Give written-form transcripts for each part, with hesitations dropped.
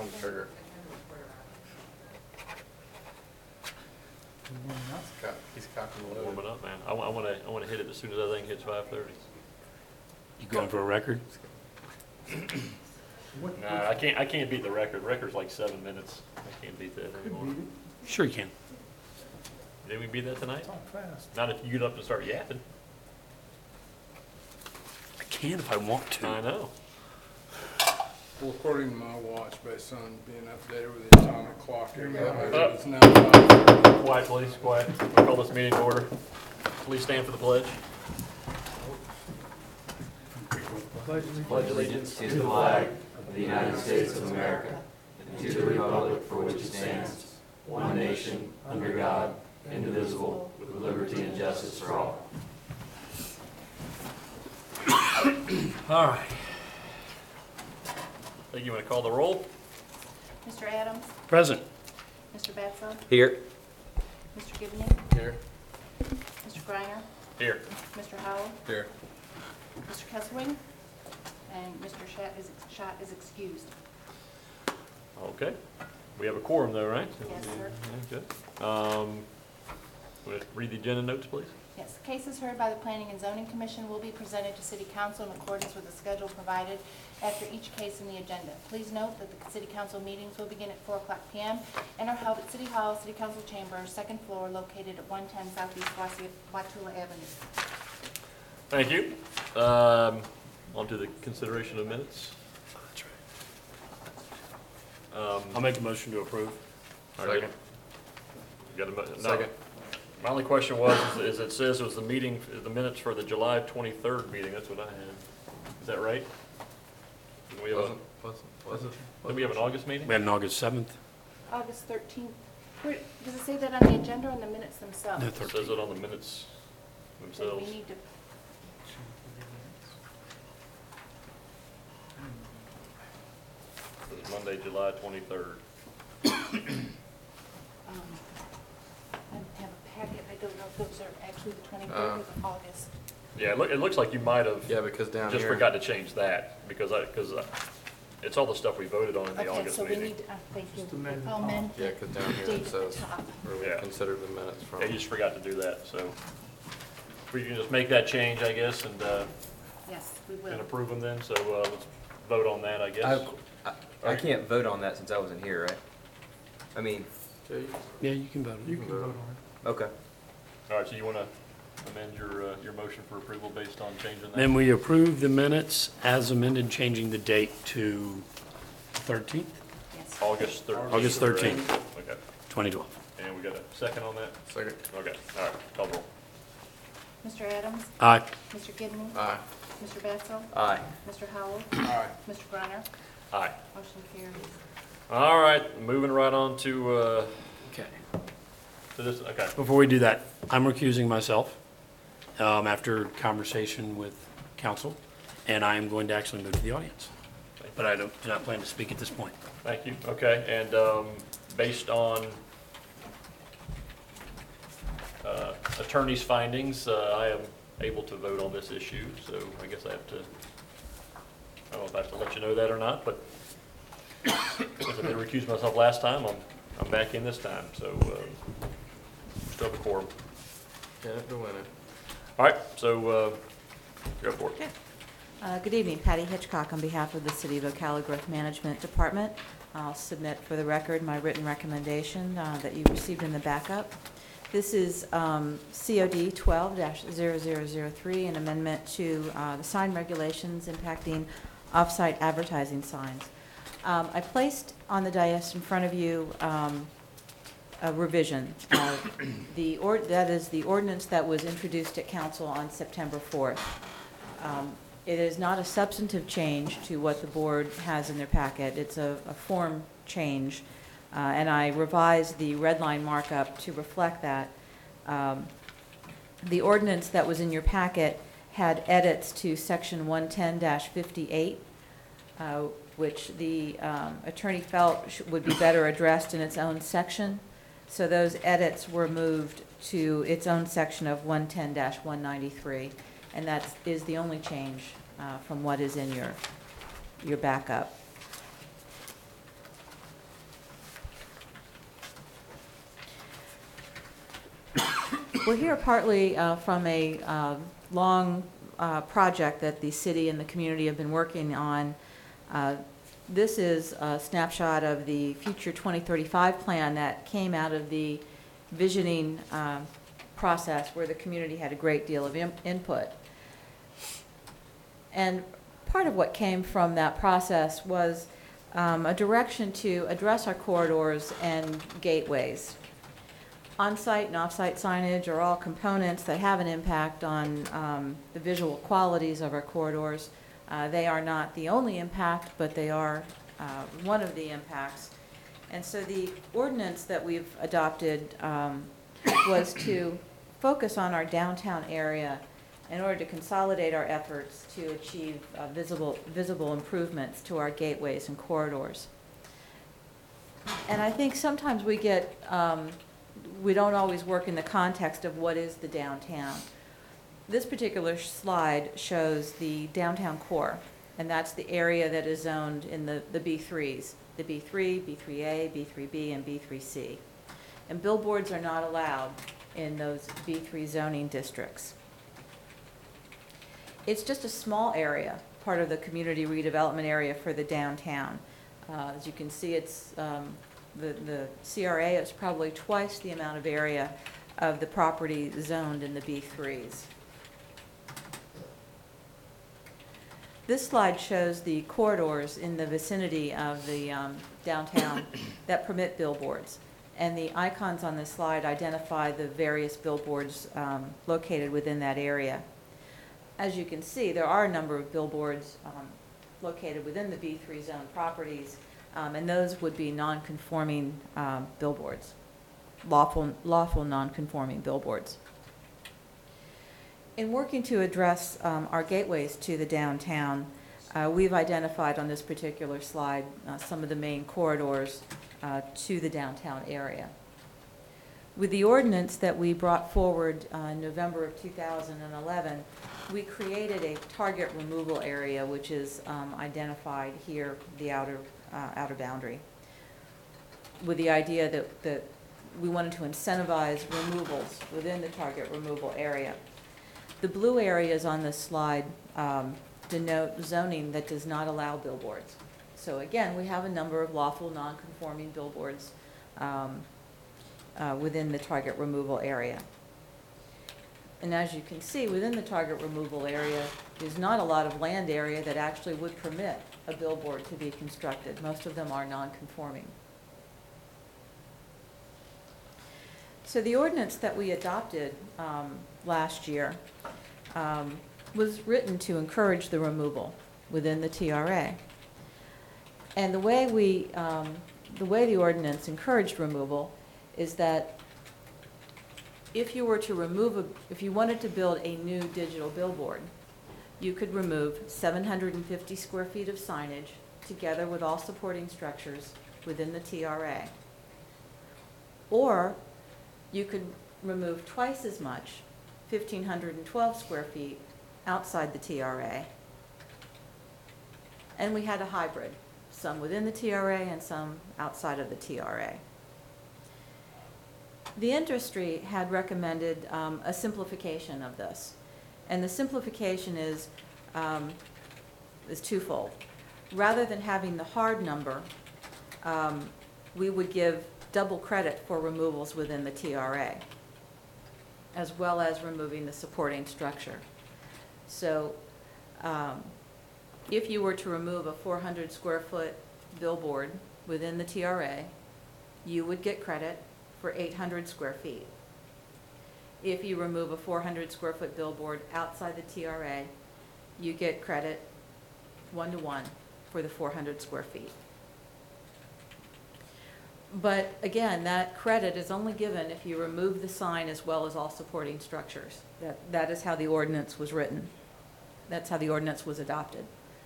on the trigger. He's cocking the load. Warming up, man. I want to hit it as soon as that thing hits 5:30. You going for a record? Nah, I can't beat the record. Record's like 7 minutes. I can't beat that anymore. Sure you can. Did we beat that tonight? Talk fast. Not if you get up and start yapping. I can if I want to. I know. Well, according to my watch, based on being updated with the atomic clock, it's now 5:30. Quiet, please. Quiet. I'll call this meeting to order. Please stand for the pledge. Pledge allegiance to the flag of the United States of America and to the republic for which it stands, one nation, under God, indivisible, with liberty and justice for all. All right. I think you want to call the roll? Mr. Adams? Present. Mr. Batson? Here. Mr. Gibney? Here. Mr. Griner? Here. Mr. Howell? Here. Mr. Kesselring? And Mr. Schott is excused. Okay. We have a quorum though, right? Yes, sir. Good. Would you read the agenda notes, please? Yes, cases heard by the Planning and Zoning Commission will be presented to City Council in accordance with the schedule provided after each case in the agenda. Please note that the City Council meetings will begin at 4:00 p.m. and are held at City Hall, City Council Chamber, second floor, located at 110 Southeast Watula Avenue. Thank you. On to the consideration of minutes. That's right. I'll make a motion to approve. All right. Second. You got a no. Second. My only question was, is it says it was the minutes for the July 23rd meeting. That's what I had. Is that right? Didn't we have didn't we have an August meeting? We had an August 7th. August 13th. Does it say that on the agenda or in the minutes themselves? No, It says 13th. it on the minutes Then themselves. we need to. It was Monday, July 23rd. I have a packet. I don't know if those are actually the 23rd or the August. Yeah, it looks like you might have Yeah, because down just here. forgot to change that because it's all the stuff we voted on in the Okay, August so we meeting. need, thank you. Just amend the I'll amend Yeah, the because down here date it at says the top. where we Yeah. consider the minutes from. Yeah, you just forgot to do that, so we can just make that change, I guess, and Yes, we will. approve them then, so let's vote on that, I guess. I can't vote on that since I wasn't here, right? I mean, Yeah, you can vote. You can vote on it. okay. All right, so you want to amend your motion for approval based on changing that? Then we approve the minutes as amended, changing the date to 13th, Yes. August 13th. August 13th. Okay, 2012. and we got a second on that? Second. Okay, all right, call the roll. Mr. Adams? Aye. Mr. Gibney? Aye. Mr. Batson? Aye. Mr. Howell? Aye. Mr. Griner? Aye. Motion carries. All right, moving right on to Okay. this, okay. Before we do that, I'm recusing myself after conversation with council, and I am going to actually move to the audience. But I do not plan to speak at this point. Thank you. Okay, and based on attorney's findings, I am able to vote on this issue, so I guess I have to, I don't know if I have to let you know that or not, but since I did recuse myself last time, I'm back in this time, so still have a quorum. Get it to win it. All right, so go for it. Good evening, Patty Hitchcock on behalf of the City of Ocala Growth Management Department. I'll submit for the record my written recommendation that you received in the backup. This is COD 12-0003, an amendment to the sign regulations impacting off-site advertising signs. I placed on the dais in front of you a revision. That is the ordinance that was introduced at council on September 4th. It is not a substantive change to what the board has in their packet. It's a form change, and I revised the red line markup to reflect that. The ordinance that was in your packet had edits to section 110-58, which the attorney felt would be better addressed in its own section. So those edits were moved to its own section of 110-193. And that is the only change from what is in your backup. We're here partly from a long project that the city and the community have been working on. This is a snapshot of the Future 2035 plan that came out of the visioning process where the community had a great deal of input. And part of what came from that process was a direction to address our corridors and gateways. On-site and off-site signage are all components that have an impact on the visual qualities of our corridors. They are not the only impact, but they are one of the impacts. And so the ordinance that we've adopted was to focus on our downtown area in order to consolidate our efforts to achieve visible improvements to our gateways and corridors. And I think sometimes we get, we don't always work in the context of what is the downtown. This particular slide shows the downtown core, and that's the area that is zoned in the B3s, the B3, B3A, B3B, and B3C. And billboards are not allowed in those B3 zoning districts. It's just a small area, part of the community redevelopment area for the downtown. As you can see, it's the CRA is probably twice the amount of area of the property zoned in the B3s. This slide shows the corridors in the vicinity of the downtown that permit billboards. And the icons on this slide identify the various billboards located within that area. As you can see, there are a number of billboards located within the B3 zone properties, and those would be non-conforming billboards, lawful non-conforming billboards. In working to address our gateways to the downtown, we've identified on this particular slide some of the main corridors to the downtown area. With the ordinance that we brought forward in November of 2011, we created a target removal area, which is identified here, the outer boundary, with the idea that we wanted to incentivize removals within the target removal area. The blue areas on this slide denote zoning that does not allow billboards. So again, we have a number of lawful non-conforming billboards within the target removal area. And as you can see, within the target removal area, there's not a lot of land area that actually would permit a billboard to be constructed. Most of them are non-conforming. So the ordinance that we adopted last year was written to encourage the removal within the TRA. And the way the ordinance encouraged removal is that if you wanted to build a new digital billboard, you could remove 750 square feet of signage together with all supporting structures within the TRA. Or you could remove twice as much, 1,512 square feet, outside the TRA. And we had a hybrid, some within the TRA and some outside of the TRA. The industry had recommended a simplification of this. And the simplification is twofold. Rather than having the hard number, we would give double credit for removals within the TRA, as well as removing the supporting structure. So if you were to remove a 400 square foot billboard within the TRA, you would get credit for 800 square feet. If you remove a 400 square foot billboard outside the TRA, you get credit 1-to-1 for the 400 square feet. But again, that credit is only given if you remove the sign as well as all supporting structures. That is how the ordinance was written. That's how the ordinance was adopted.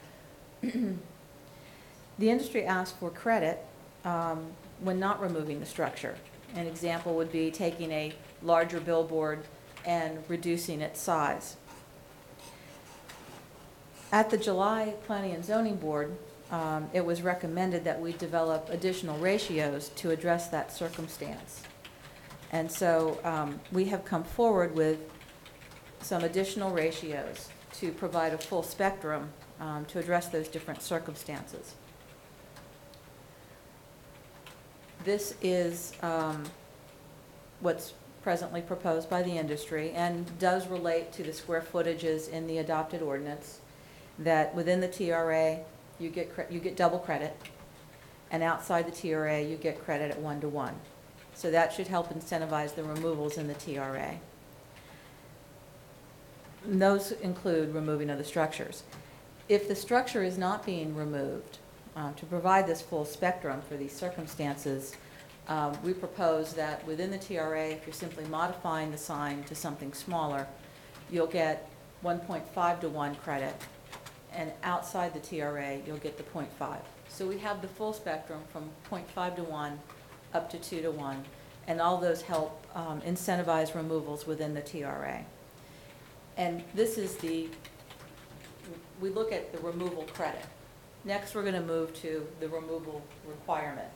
The industry asked for credit when not removing the structure. An example would be taking a larger billboard and reducing its size. At the July Planning and Zoning Board, it was recommended that we develop additional ratios to address that circumstance. And so we have come forward with some additional ratios to provide a full spectrum to address those different circumstances. This is what's presently proposed by the industry and does relate to the square footages in the adopted ordinance, that within the TRA, you get double credit, and outside the TRA, you get credit at 1-to-1. So that should help incentivize the removals in the TRA. And those include removing of the structures. If the structure is not being removed, to provide this full spectrum for these circumstances, we propose that within the TRA, if you're simply modifying the sign to something smaller, you'll get 1.5-to-1 credit, and outside the TRA, you'll get the 0.5. So we have the full spectrum from 0.5-to-1 up to 2-to-1, and all those help incentivize removals within the TRA. And this is we look at the removal credit. Next, we're going to move to the removal requirement.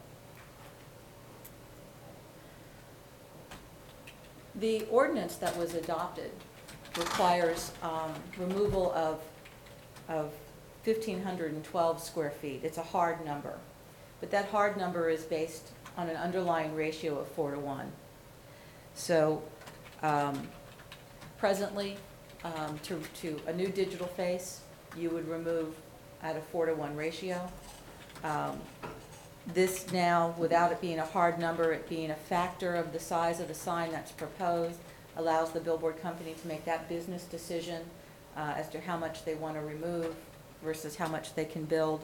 The ordinance that was adopted requires removal of 1,512 square feet. It's a hard number, but that hard number is based on an underlying ratio of 4-to-1. So presently, to a new digital face, you would remove at a 4-to-1 ratio. This now, without it being a hard number, it being a factor of the size of the sign that's proposed, allows the billboard company to make that business decision as to how much they want to remove versus how much they can build.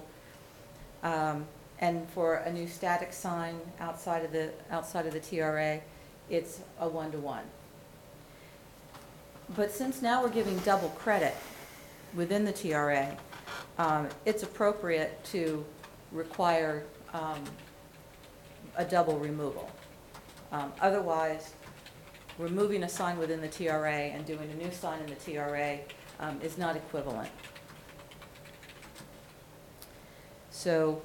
And for a new static sign outside of the TRA, it's a 1-to-1. But since now we're giving double credit within the TRA, it's appropriate to require a double removal. Otherwise, removing a sign within the TRA and doing a new sign in the TRA is not equivalent. So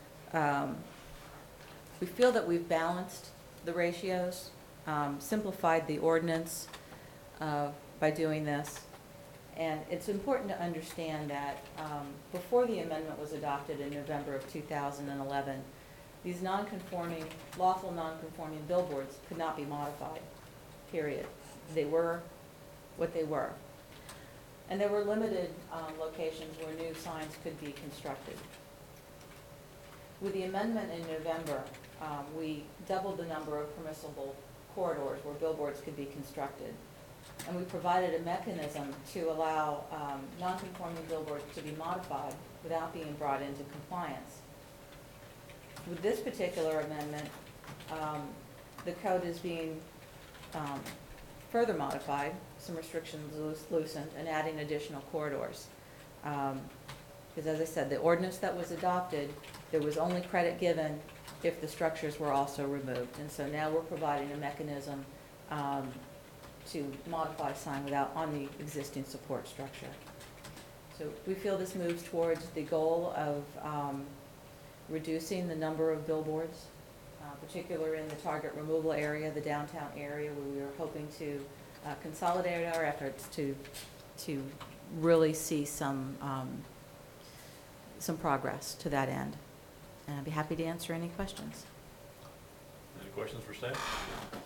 we feel that we've balanced the ratios, simplified the ordinance by doing this. And it's important to understand that before the amendment was adopted in November of 2011, these lawful non-conforming billboards could not be modified, period. They were what they were. And there were limited locations where new signs could be constructed. With the amendment in November, we doubled the number of permissible corridors where billboards could be constructed. And we provided a mechanism to allow non-conforming billboards to be modified without being brought into compliance. With this particular amendment, the code is being further modified, some restrictions loosened, and adding additional corridors. Because as I said, the ordinance that was adopted, there was only credit given if the structures were also removed. And so now we're providing a mechanism to modify a sign on the existing support structure. So we feel this moves towards the goal of reducing the number of billboards, particularly in the target removal area, the downtown area, where we are hoping to consolidate our efforts to really see some progress to that end. And I'd be happy to answer any questions. Any questions for staff?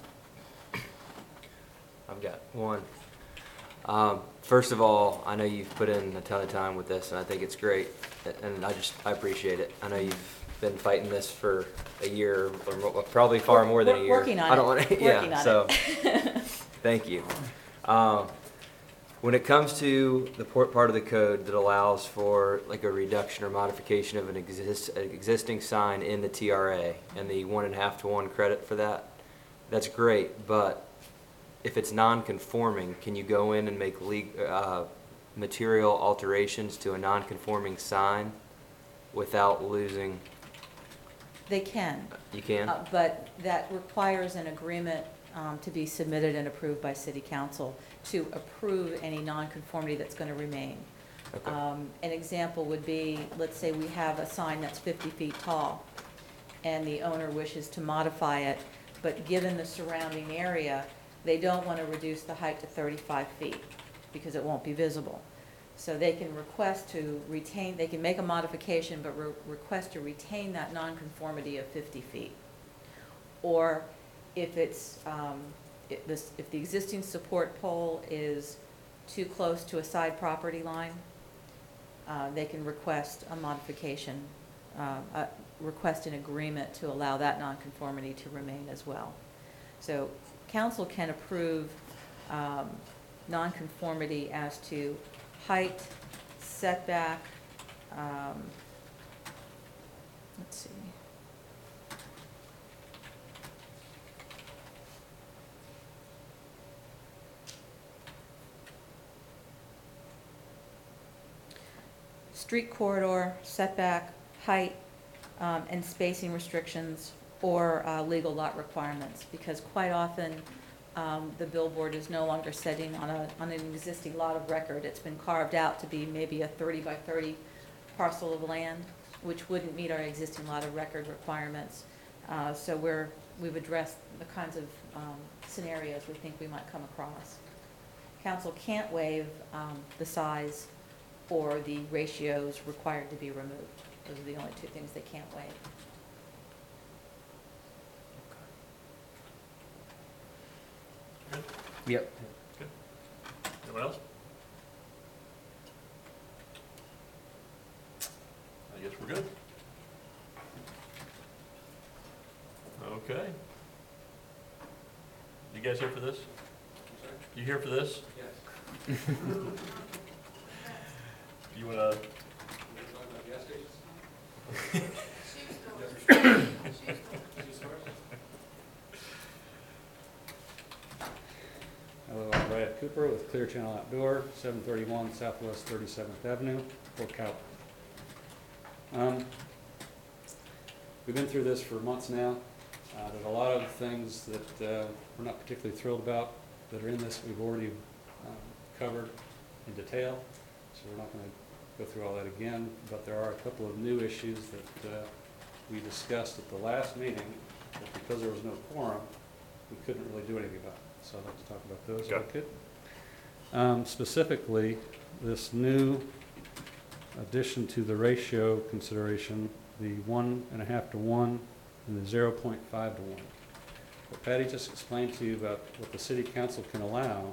I've got one. First of all, I know you've put in a ton of time with this, and I think it's great, and I appreciate it. I know you've been fighting this for a year, or probably far more than a year. Working on it. I don't want to, yeah. Working on So, it. thank you. When it comes to the part of the code that allows for like a reduction or modification of an existing sign in the TRA and the 1.5-to-1 credit for that, that's great. But if it's non-conforming, can you go in and make material alterations to a non-conforming sign without losing? They can. You can? But that requires an agreement to be submitted and approved by City Council to approve any nonconformity that's going to remain. Okay. An example would be, let's say we have a sign that's 50 feet tall, and the owner wishes to modify it but given the surrounding area, they don't want to reduce the height to 35 feet because it won't be visible. So they can request to retain, they can make a modification, but request to retain that nonconformity of 50 feet. Or if it's, if the existing support pole is too close to a side property line, they can request a modification, request an agreement to allow that nonconformity to remain as well. So council can approve nonconformity as to height, setback, let's see. Street corridor, setback, height, and spacing restrictions, or legal lot requirements, because quite often the billboard is no longer sitting on an existing lot of record. It's been carved out to be maybe a 30 by 30 parcel of land, which wouldn't meet our existing lot of record requirements. So we've addressed the kinds of scenarios we think we might come across. Council can't waive the size or the ratios required to be removed. Those are the only two things they can't waive. Yep. Anyone else? I guess we're good. Okay. You guys here for this? You here for this? Yes. You wanna? Hello, I'm Brad Cooper with Clear Channel Outdoor, 731 Southwest 37th Avenue, Fort Calvert. We've been through this for months now. There's a lot of things that we're not particularly thrilled about that are in this. We've already covered in detail, so we're not going to go through all that again, but there are a couple of new issues that we discussed at the last meeting, that because there was no quorum, we couldn't really do anything about it. So I'd like to talk about those if I could. Specifically, this new addition to the ratio consideration, the 1.5 to 1 and the 0.5 to 1. What Patty just explained to you about what the city council can allow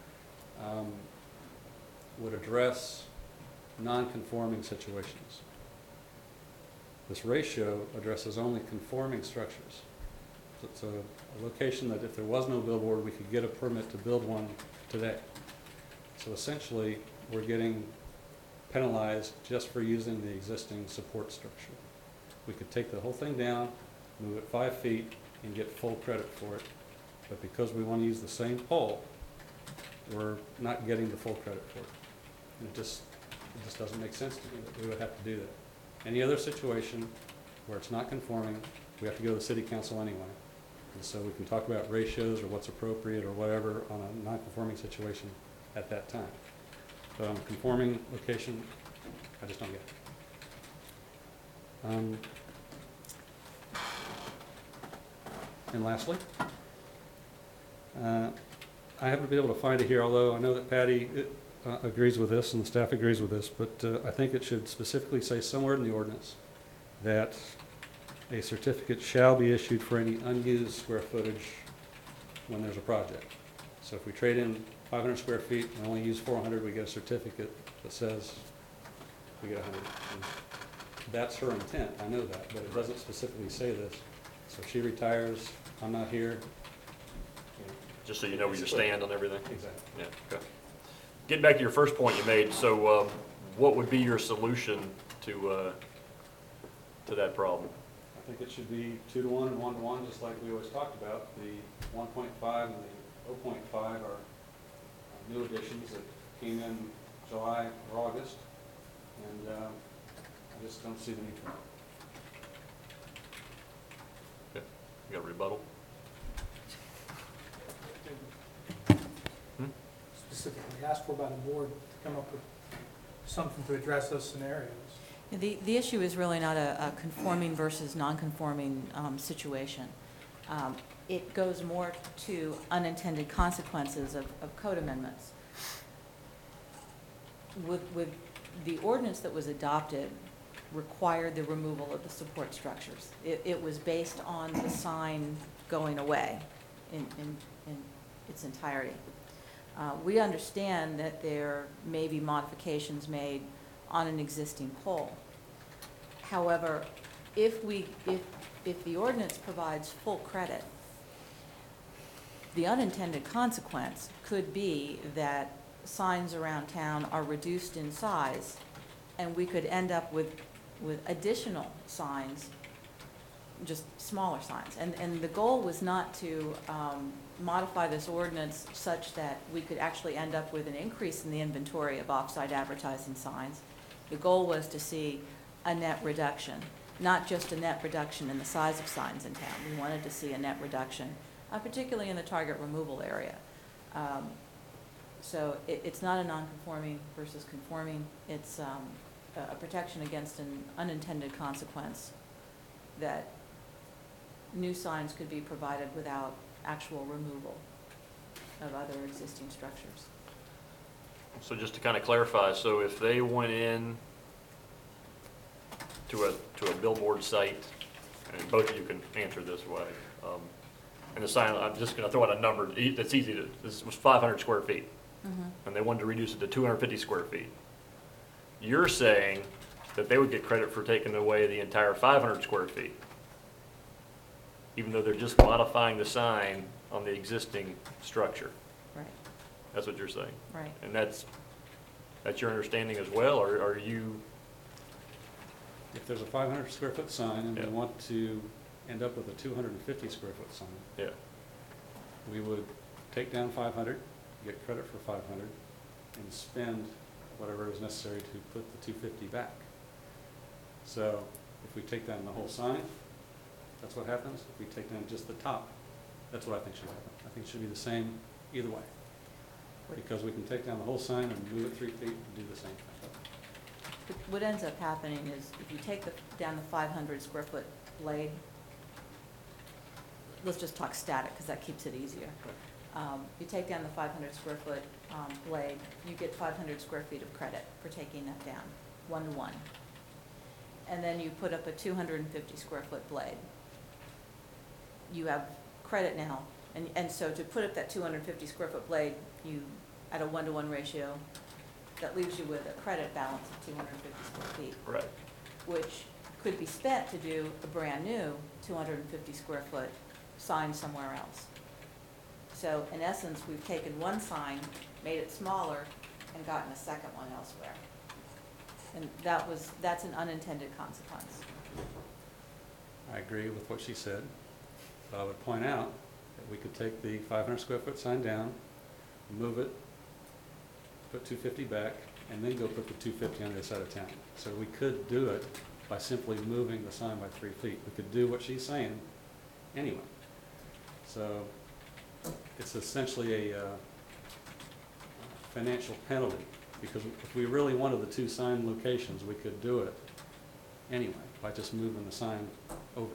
would address non-conforming situations. This ratio addresses only conforming structures. So it's a location that if there was no billboard, we could get a permit to build one today. So essentially, we're getting penalized just for using the existing support structure. We could take the whole thing down, move it 5 feet, and get full credit for it. But because we want to use the same pole, we're not getting the full credit for it. And it just doesn't make sense to me that we would have to do that. Any other situation where it's not conforming, we have to go to the city council anyway. And so we can talk about ratios or what's appropriate or whatever on a non-conforming situation at that time. But on a conforming location, I just don't get it. And lastly, I haven't been able to find it here, although I know that Patty agrees with this and the staff agrees with this, but I think it should specifically say somewhere in the ordinance that a certificate shall be issued for any unused square footage when there's a project. So if we trade in 500 square feet and only use 400, we get a certificate that says we get 100. And that's her intent, I know that, but it doesn't specifically say this. So if she retires, I'm not here. Just so you know where you stand on everything? Exactly. Yeah, okay. Getting back to your first point you made, so what would be your solution to that problem? I think it should be 2 to 1 and 1 to 1, just like we always talked about. The 1.5 and the 0.5 are new additions that came in July or August, and I just don't see the need for it. Okay. You got a rebuttal? Specifically asked for by the board to come up with something to address those scenarios. The issue is really not a conforming versus non-conforming situation. It goes more to unintended consequences of code amendments. With the ordinance that was adopted required the removal of the support structures. It was based on the sign going away in its entirety. We understand that there may be modifications made on an existing pole. However, if the ordinance provides full credit, the unintended consequence could be that signs around town are reduced in size, and we could end up with additional signs, just smaller signs. And the goal was not to modify this ordinance such that we could actually end up with an increase in the inventory of off-site advertising signs. The goal was to see a net reduction, not just a net reduction in the size of signs in town. We wanted to see a net reduction, particularly in the target removal area. So it's not a non-conforming versus conforming. It's a protection against an unintended consequence that new signs could be provided without actual removal of other existing structures. So just to kind of clarify, so if they went in to a billboard site, and both of you can answer this way, and the sign, I'm just going to throw out a number that's easy to, this was 500 square feet, and they wanted to reduce it to 250 square feet. You're saying that they would get credit for taking away the entire 500 square feet, even though they're just modifying the sign on the existing structure. Right. That's what you're saying? Right. And that's your understanding as well, or are you? If there's a 500 square foot sign and we Yeah. want to end up with a 250 square foot sign, Yeah. we would take down 500, get credit for 500, and spend whatever is necessary to put the 250 back. So if we take down the whole sign, that's what happens. If we take down just the top, that's what I think should happen. I think it should be the same either way. Because we can take down the whole sign and move it 3 feet and do the same thing. What ends up happening is if you take down the 500 square foot blade, let's just talk static because that keeps it easier. You take down the 500 square foot blade, you get 500 square feet of credit for taking that down, 1-to-1. And then you put up a 250 square foot blade. You have credit now, and so to put up that 250 square foot blade, you, at a 1-to-1 ratio, that leaves you with a credit balance of 250 square feet. Right. Which could be spent to do a brand new 250 square foot sign somewhere else. So in essence, we've taken one sign, made it smaller, and gotten a second one elsewhere. And that's an unintended consequence. I agree with what she said, but I would point out that we could take the 500 square foot sign down, move it, put 250 back, and then go put the 250 on the other side of town. So we could do it by simply moving the sign by 3 feet. We could do what she's saying anyway. So it's essentially a financial penalty, because if we really wanted the 2 sign locations, we could do it anyway by just moving the sign over.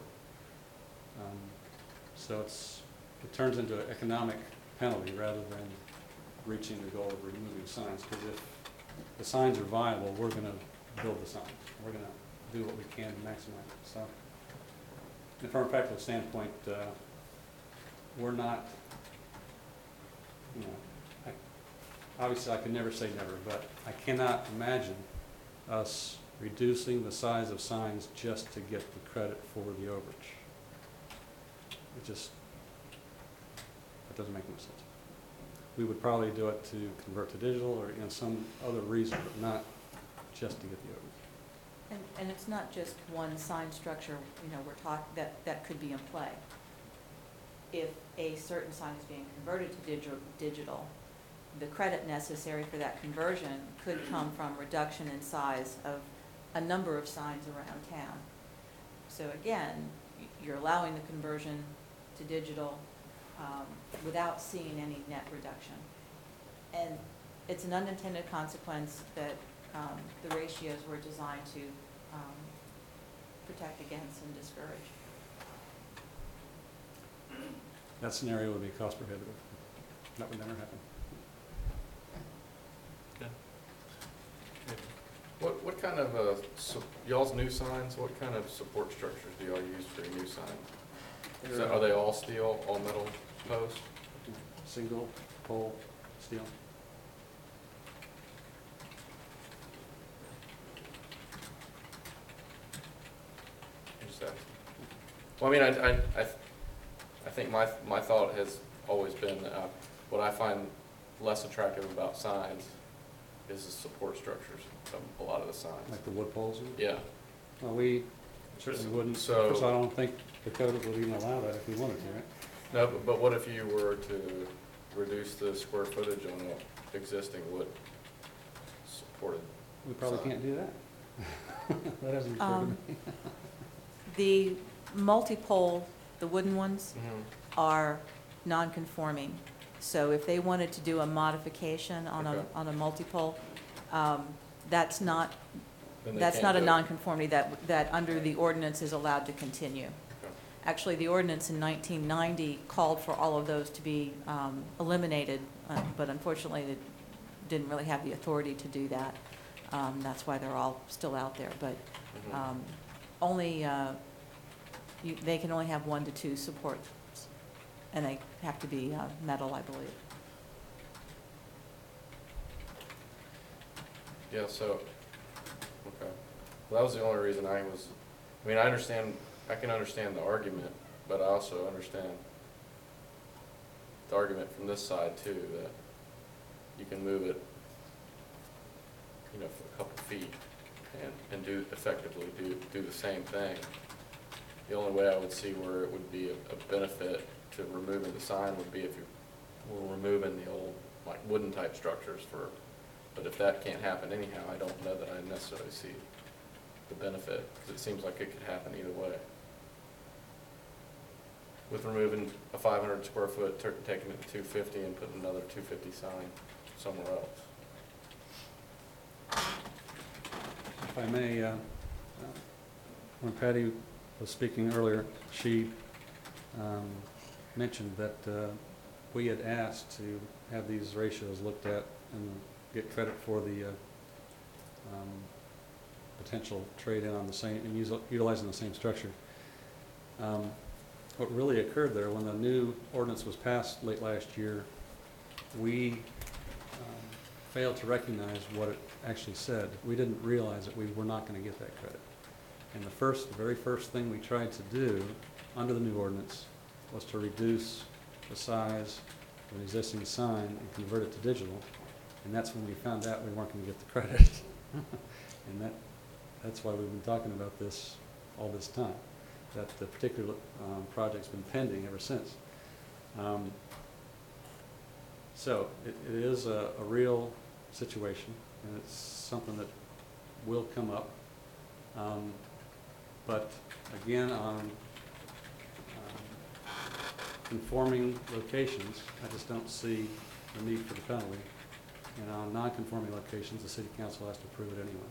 So it turns into an economic penalty rather than reaching the goal of removing signs, because if the signs are viable, we're going to build the signs. We're going to do what we can to maximize it. So, and from a practical standpoint, we're not, obviously I can never say never, but I cannot imagine us reducing the size of signs just to get the credit for the overage. It doesn't make no sense. We would probably do it to convert to digital or some other reason, but not just to get the overage. And it's not just one sign structure, we're talking, that could be in play. If a certain sign is being converted to digital, the credit necessary for that conversion could come from reduction in size of a number of signs around town. So again, you're allowing the conversion to digital without seeing any net reduction. And it's an unintended consequence that the ratios were designed to protect against and discourage. that scenario would be cost prohibitive. That would never happen. What kind of, y'all's new signs, what kind of support structures do y'all use for your new sign? Are they all steel, all metal posts? Single pole steel. Just asking. Well, I mean, I think my thought has always been, what I find less attractive about signs is the support structures of a lot of the signs. Like the wood poles? Yeah. Well, we certainly wouldn't. So- First, I don't think the code would even allow that if we wanted to, right? No, but what if you were to reduce the square footage on an existing wood supported? We probably sign? can't do that. That hasn't occurred to me. The multi-pole, the wooden ones, Mhm. are non-conforming. So if they wanted to do a modification on Okay. a multi-pole, that's not, Then they that's can't not a do it. non-conformity that under the ordinance is allowed to continue. Okay. Actually, the ordinance in 1990 called for all of those to be eliminated, but unfortunately, it didn't really have the authority to do that. That's why they're all still out there, but Mhm. only, they can only have 1 to 2 supports, and they have to be metal, I believe. Yeah, so, okay. Well, that was the only reason I mean, I can understand the argument, but I also understand the argument from this side too, that you can move it, you know, for a couple feet and effectively do the same thing. The only way I would see where it would be a benefit to removing the sign would be if you were removing the old, like, wooden type structures but if that can't happen anyhow, I don't know that I necessarily see the benefit, because it seems like it could happen either way. With removing a 500 square foot, taking it to 250 and putting another 250 sign somewhere else. If I may, when Patty was speaking earlier, she mentioned that we had asked to have these ratios looked at and get credit for the potential trade-in on the same, and utilizing the same structure. What really occurred there, when the new ordinance was passed late last year, we failed to recognize what it actually said. We didn't realize that we were not going to get that credit. And the very first thing we tried to do under the new ordinance was to reduce the size of an existing sign and convert it to digital. And that's when we found out we weren't going to get the credit. And that's why we've been talking about this all this time, that the particular project's been pending ever since. So it is a real situation, and it's something that will come up. But again, on conforming locations, I just don't see the need for the penalty. And on non-conforming locations, the city council has to approve it anyway.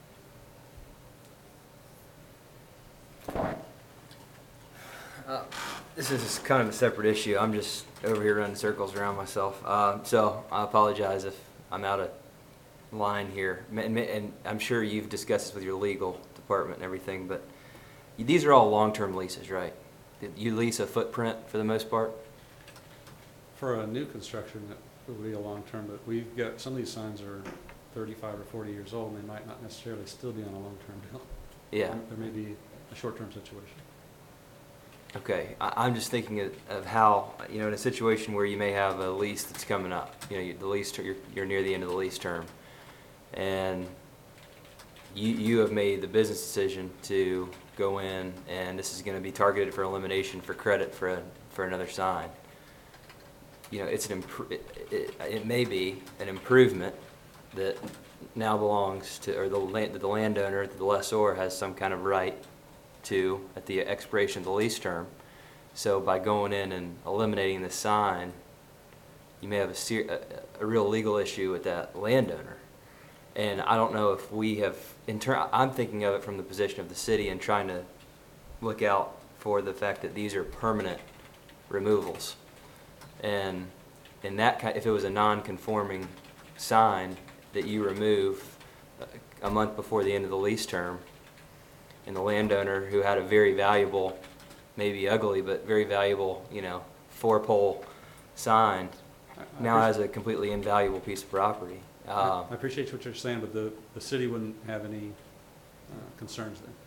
This is kind of a separate issue. I'm just over here running circles around myself. So I apologize if I'm out of line here. And I'm sure you've discussed this with your legal department and everything, but these are all long-term leases, right? You lease a footprint for the most part? For a new construction, it would be a long-term, but we've got, some of these signs are 35 or 40 years old, and they might not necessarily still be on a long-term deal. Yeah. There may be a short-term situation. Okay, I'm just thinking of how, in a situation where you may have a lease that's coming up, the lease, you're near the end of the lease term, and you have made the business decision to go in, and this is going to be targeted for elimination for credit for another sign. It's it may be an improvement that now belongs to, or the landowner, the lessor has some kind of right to at the expiration of the lease term. So by going in and eliminating the sign, you may have a real legal issue with that landowner. And I don't know if we have, I'm thinking of it from the position of the city and trying to look out for the fact that these are permanent removals. And in that if it was a non-conforming sign that you remove a month before the end of the lease term, and the landowner who had a very valuable, maybe ugly, but very valuable, 4-pole sign now has a completely invaluable piece of property. I appreciate what you're saying, but the city wouldn't have any concerns there.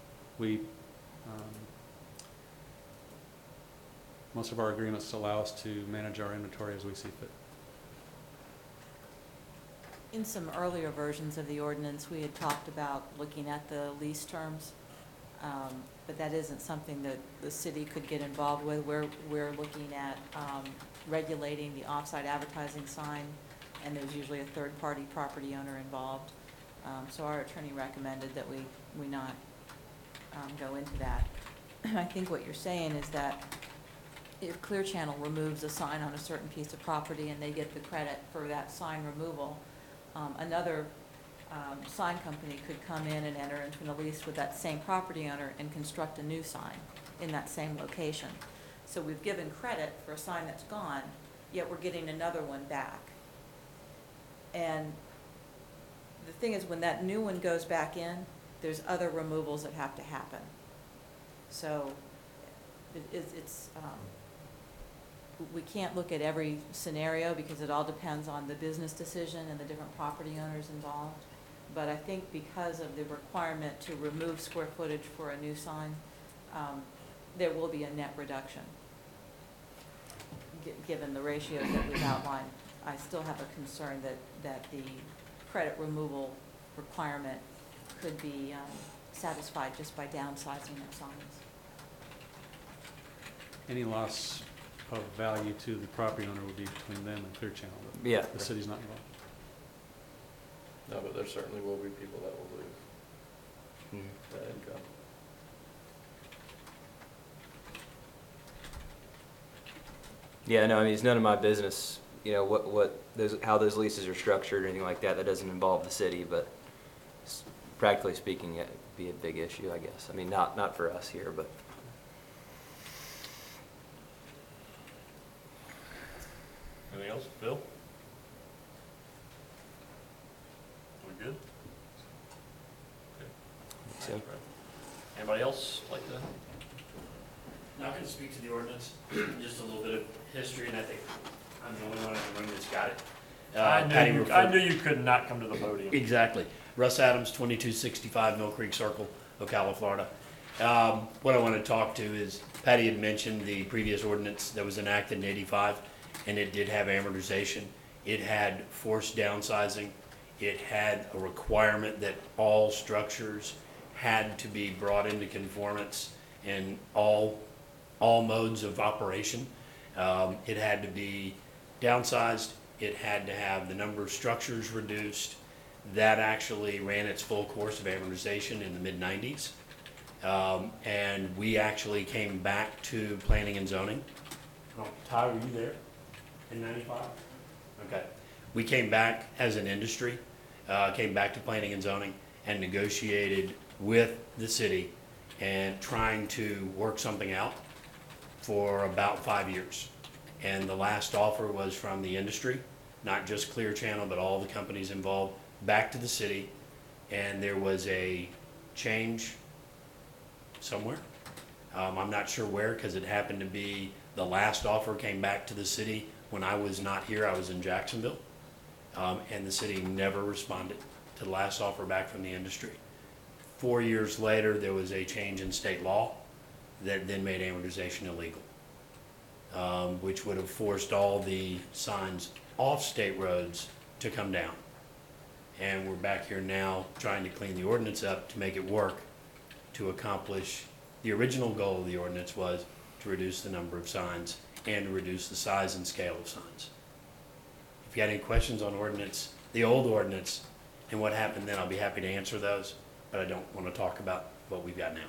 Most of our agreements allow us to manage our inventory as we see fit. In some earlier versions of the ordinance, we had talked about looking at the lease terms, but that isn't something that the city could get involved with. We're looking at regulating the off-site advertising sign, and there's usually a third-party property owner involved. So our attorney recommended that we not go into that. I think what you're saying is that if Clear Channel removes a sign on a certain piece of property and they get the credit for that sign removal, another sign company could come in and enter into a lease with that same property owner and construct a new sign in that same location. So we've given credit for a sign that's gone, yet we're getting another one back. And the thing is, when that new one goes back in, there's other removals that have to happen. So we can't look at every scenario because it all depends on the business decision and the different property owners involved. But I think because of the requirement to remove square footage for a new sign, there will be a net reduction. Given the ratios that we've outlined, I still have a concern that the credit removal requirement could be satisfied just by downsizing of signs. Any loss of value to the property owner would be between them and Clear Channel. Yeah. The city's not involved. No, but there certainly will be people that will lose that income. Yeah, no, I mean, it's none of my business, how those leases are structured or anything like that. That doesn't involve the city, but practically speaking, it would be a big issue, I guess. I mean, not for us here, but. Anything else, Bill? We good? Okay. So. Anybody else like to? Not going to speak to the ordinance, just a little bit of history, and I think I'm the only one in the room that's got it. I knew you could not come to the podium. Exactly. Russ Adams, 2265 Mill Creek Circle, Ocala, Florida. What I want to talk to is, Patty had mentioned the previous ordinance that was enacted in '85, and it did have amortization. It had forced downsizing. It had a requirement that all structures had to be brought into conformance in all modes of operation. It had to be downsized. It had to have the number of structures reduced. That actually ran its full course of amortization in the mid-90s. And we actually came back to planning and zoning. Oh, Ty, were you there in '95? Okay. We came back as an industry, came back to planning and zoning and negotiated with the city and trying to work something out for about 5 years. And the last offer was from the industry, not just Clear Channel, but all the companies involved, back to the city. And there was a change somewhere. I'm not sure where, because it happened to be the last offer came back to the city when I was not here. I was in Jacksonville. And the city never responded to the last offer back from the industry. 4 years later, there was a change in state law that then made amortization illegal, which would have forced all the signs off state roads to come down. And we're back here now trying to clean the ordinance up to make it work to accomplish the original goal of the ordinance was to reduce the number of signs and to reduce the size and scale of signs. If you got any questions on ordinance, the old ordinance, and what happened then, I'll be happy to answer those, but I don't want to talk about what we've got now.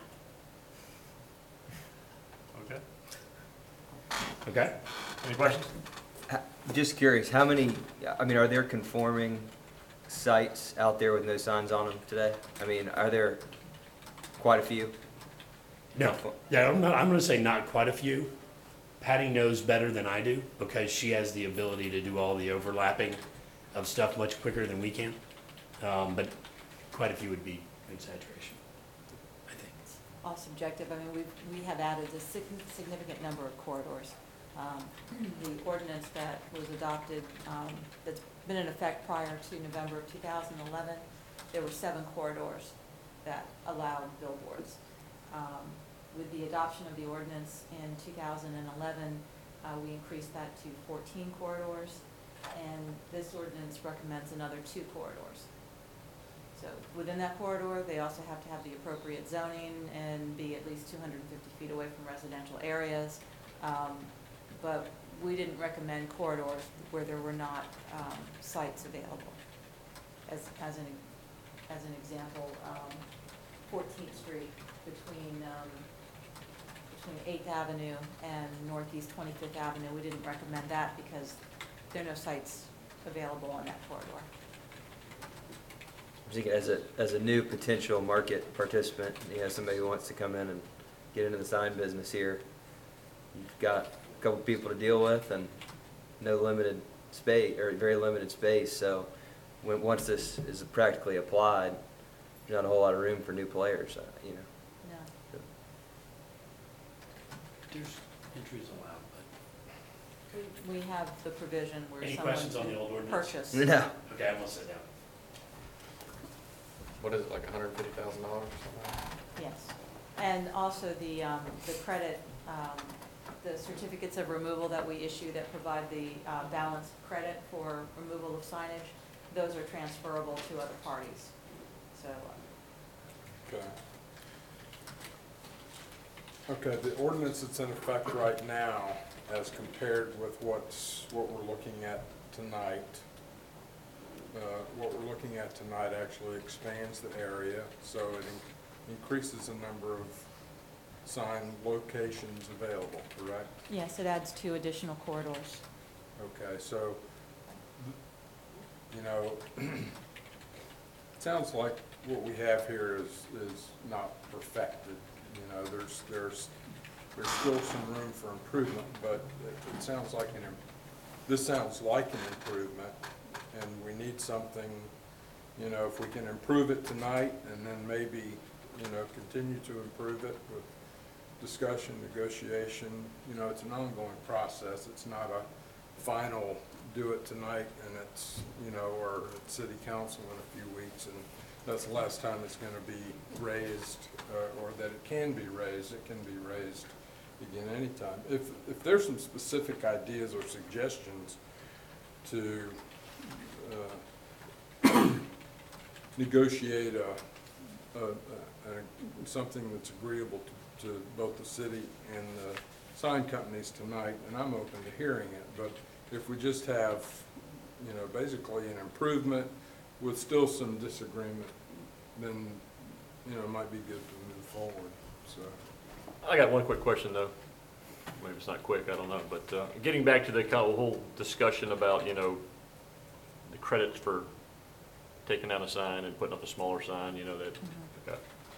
Okay. Okay? Any questions? Just curious, how many, are there conforming sites out there with no signs on them today? I mean, are there quite a few? No. Yeah, I'm going to say not quite a few, Patty knows better than I do because she has the ability to do all the overlapping of stuff much quicker than we can. But quite a few would be exaggeration, I think. All subjective. I mean, we have added a significant number of corridors. The ordinance that was adopted, that's been in effect prior to November of 2011, there were 7 corridors that allowed billboards. With the adoption of the ordinance in 2011, we increased that to 14 corridors, and this ordinance recommends another 2 corridors. So within that corridor, they also have to have the appropriate zoning and be at least 250 feet away from residential areas. But we didn't recommend corridors where there were not sites available. As an example, 14th Street between 8th Avenue and Northeast 25th Avenue, we didn't recommend that because there are no sites available on that corridor. I'm thinking as a new potential market participant, somebody who wants to come in and get into the sign business here, you've got a couple people to deal with and no limited space, or very limited space, so once this is practically applied, there's not a whole lot of room for new players, No. There's entries allowed, but. We have the provision where Any someone questions on the old can ordinance? purchase. No. Okay, I'm gonna sit down. What is it, like $150,000 or something? Yes. And also the credit, the certificates of removal that we issue that provide the balance credit for removal of signage, those are transferable to other parties. So, Okay. Okay, the ordinance that's in effect right now, as compared with what we're looking at tonight, actually expands the area, so it increases the number of sign locations available, correct? yes, it adds 2 additional corridors. Okay, so, it sounds like what we have here is not perfected. There's still some room for improvement, but it sounds like this sounds like an improvement, and we need something, if we can improve it tonight and then maybe, continue to improve it with discussion, negotiation, it's an ongoing process. It's not a final do it tonight and it's, or at city council in a few weeks and that's the last time it's going to be raised, or that it can be raised. It can be raised again anytime. If there's some specific ideas or suggestions to negotiate something that's agreeable to both the city and the sign companies tonight, and I'm open to hearing it, but if we just have, basically an improvement with still some disagreement, then, it might be good to move forward, so. I got one quick question, though. Maybe it's not quick, I don't know. But getting back to the kind of whole discussion about, the credits for taking down a sign and putting up a smaller sign, that, okay.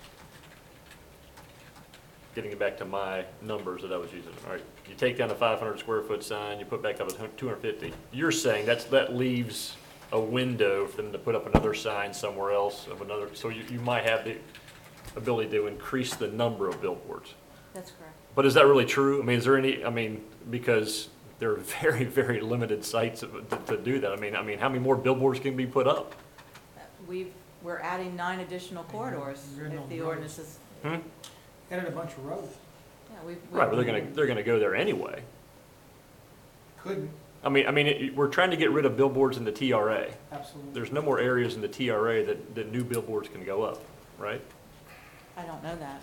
Getting it back to my numbers that I was using. All right, you take down a 500 square foot sign, you put back up a 250. You're saying that leaves a window for them to put up another sign somewhere else of another, so you might have the ability to increase the number of billboards. That's correct. But is that really true? I mean, is there any, because there are very, very limited sites to do that. I mean, how many more billboards can be put up? We're adding 9 additional corridors You're in if on the roads. ordinance is, Added a bunch of roads. yeah, we've. Right, but they're gonna go there anyway. Couldn't, We're trying to get rid of billboards in the TRA. absolutely. There's no more areas in the TRA that new billboards can go up, right? I don't know that.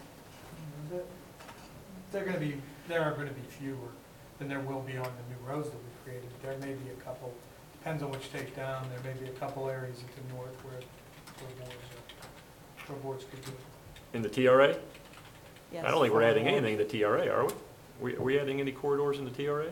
There are gonna be fewer than there will be on the new roads that we created. There may be a couple, depends on which take down, there may be a couple areas to the north where boards could do it. In the TRA? Yes. I don't think we're adding anything to TRA, are we? Are we adding any corridors in the TRA?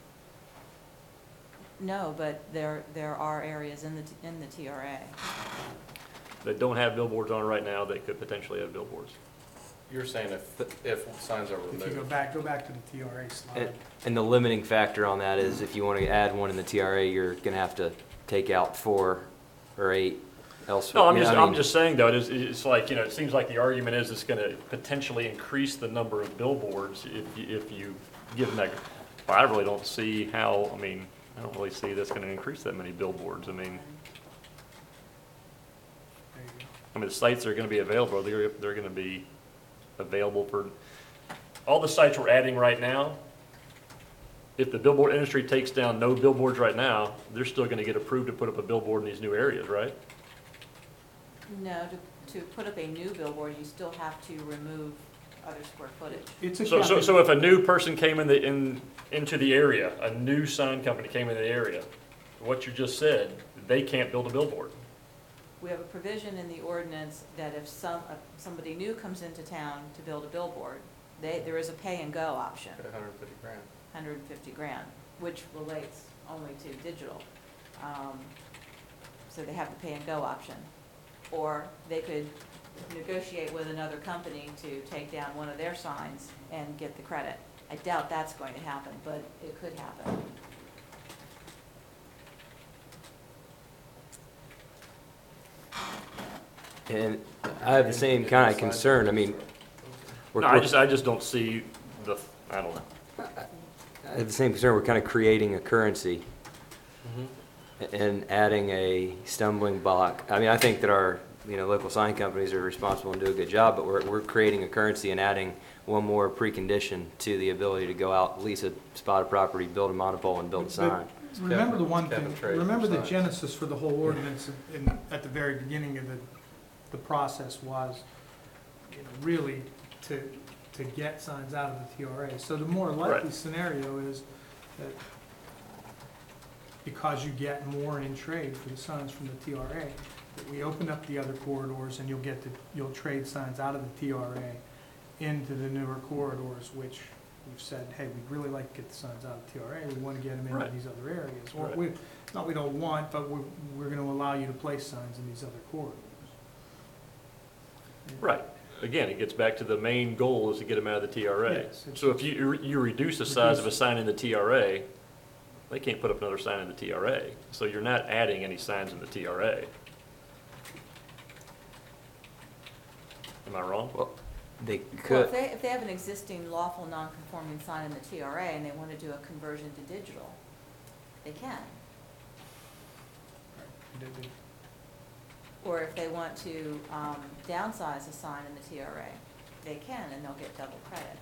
No, but there are areas in the TRA. That don't have billboards on right now that could potentially have billboards. You're saying if signs are If you go removed. back to the TRA slide. And the limiting factor on that is if you want to add one in the TRA, you're going to have to take out 4 or 8 elsewhere. No, I'm You know, just, I I'm mean, just saying though, it's like, you know, it seems like the argument is it's gonna potentially increase the number of billboards if you give them that. But I really don't see how, I mean, I don't really see that's gonna increase that many billboards. I mean, There you go. the sites are gonna be available, they're gonna be available for, all the sites we're adding right now, if the billboard industry takes down no billboards right now, they're still gonna get approved to put up a billboard in these new areas, right? No, to put up a new billboard, you still have to remove other square footage. It's a So if a new person came into the area, a new sign company came into the area, what you just said, they can't build a billboard. We have a provision in the ordinance that if somebody new comes into town to build a billboard, there is a pay-and-go option, 150 grand. 150 grand, which relates only to digital. So they have the pay-and-go option. Or they could negotiate with another company to take down one of their signs and get the credit. I doubt that's going to happen, but it could happen. and I have the same kind of concern. I mean, No, I just don't see I don't know. I have the same concern. We're kind of creating a currency and adding a stumbling block. I mean, I think that our, local sign companies are responsible and do a good job, but we're creating a currency and adding one more precondition to the ability to go out, lease a spot of property, build a monopole, and build a sign. Remember the one Cap thing, and trade remember for the signs. genesis for the whole ordinance at the very beginning of the process was, really to get signs out of the TRA. So the more likely Right. scenario is that because you get more in trade for the signs from the TRA, that we open up the other corridors and you'll trade signs out of the TRA into the newer corridors, which we've said, hey, we'd really like to get the signs out of the TRA, we want to get them into Right. these other areas. Or Right. we don't want, but we're going to allow you to place signs in these other corridors. Right. Again, it gets back to the main goal is to get them out of the TRA. Yes, it's- So if you reduce the size of a sign in the TRA, they can't put up another sign in the TRA. So you're not adding any signs in the TRA. Am I wrong? Well, they Well, could. if they have an existing lawful non-conforming sign in the TRA and they want to do a conversion to digital, they can. Or if they want to downsize a sign in the TRA, they can, and they'll get double credit.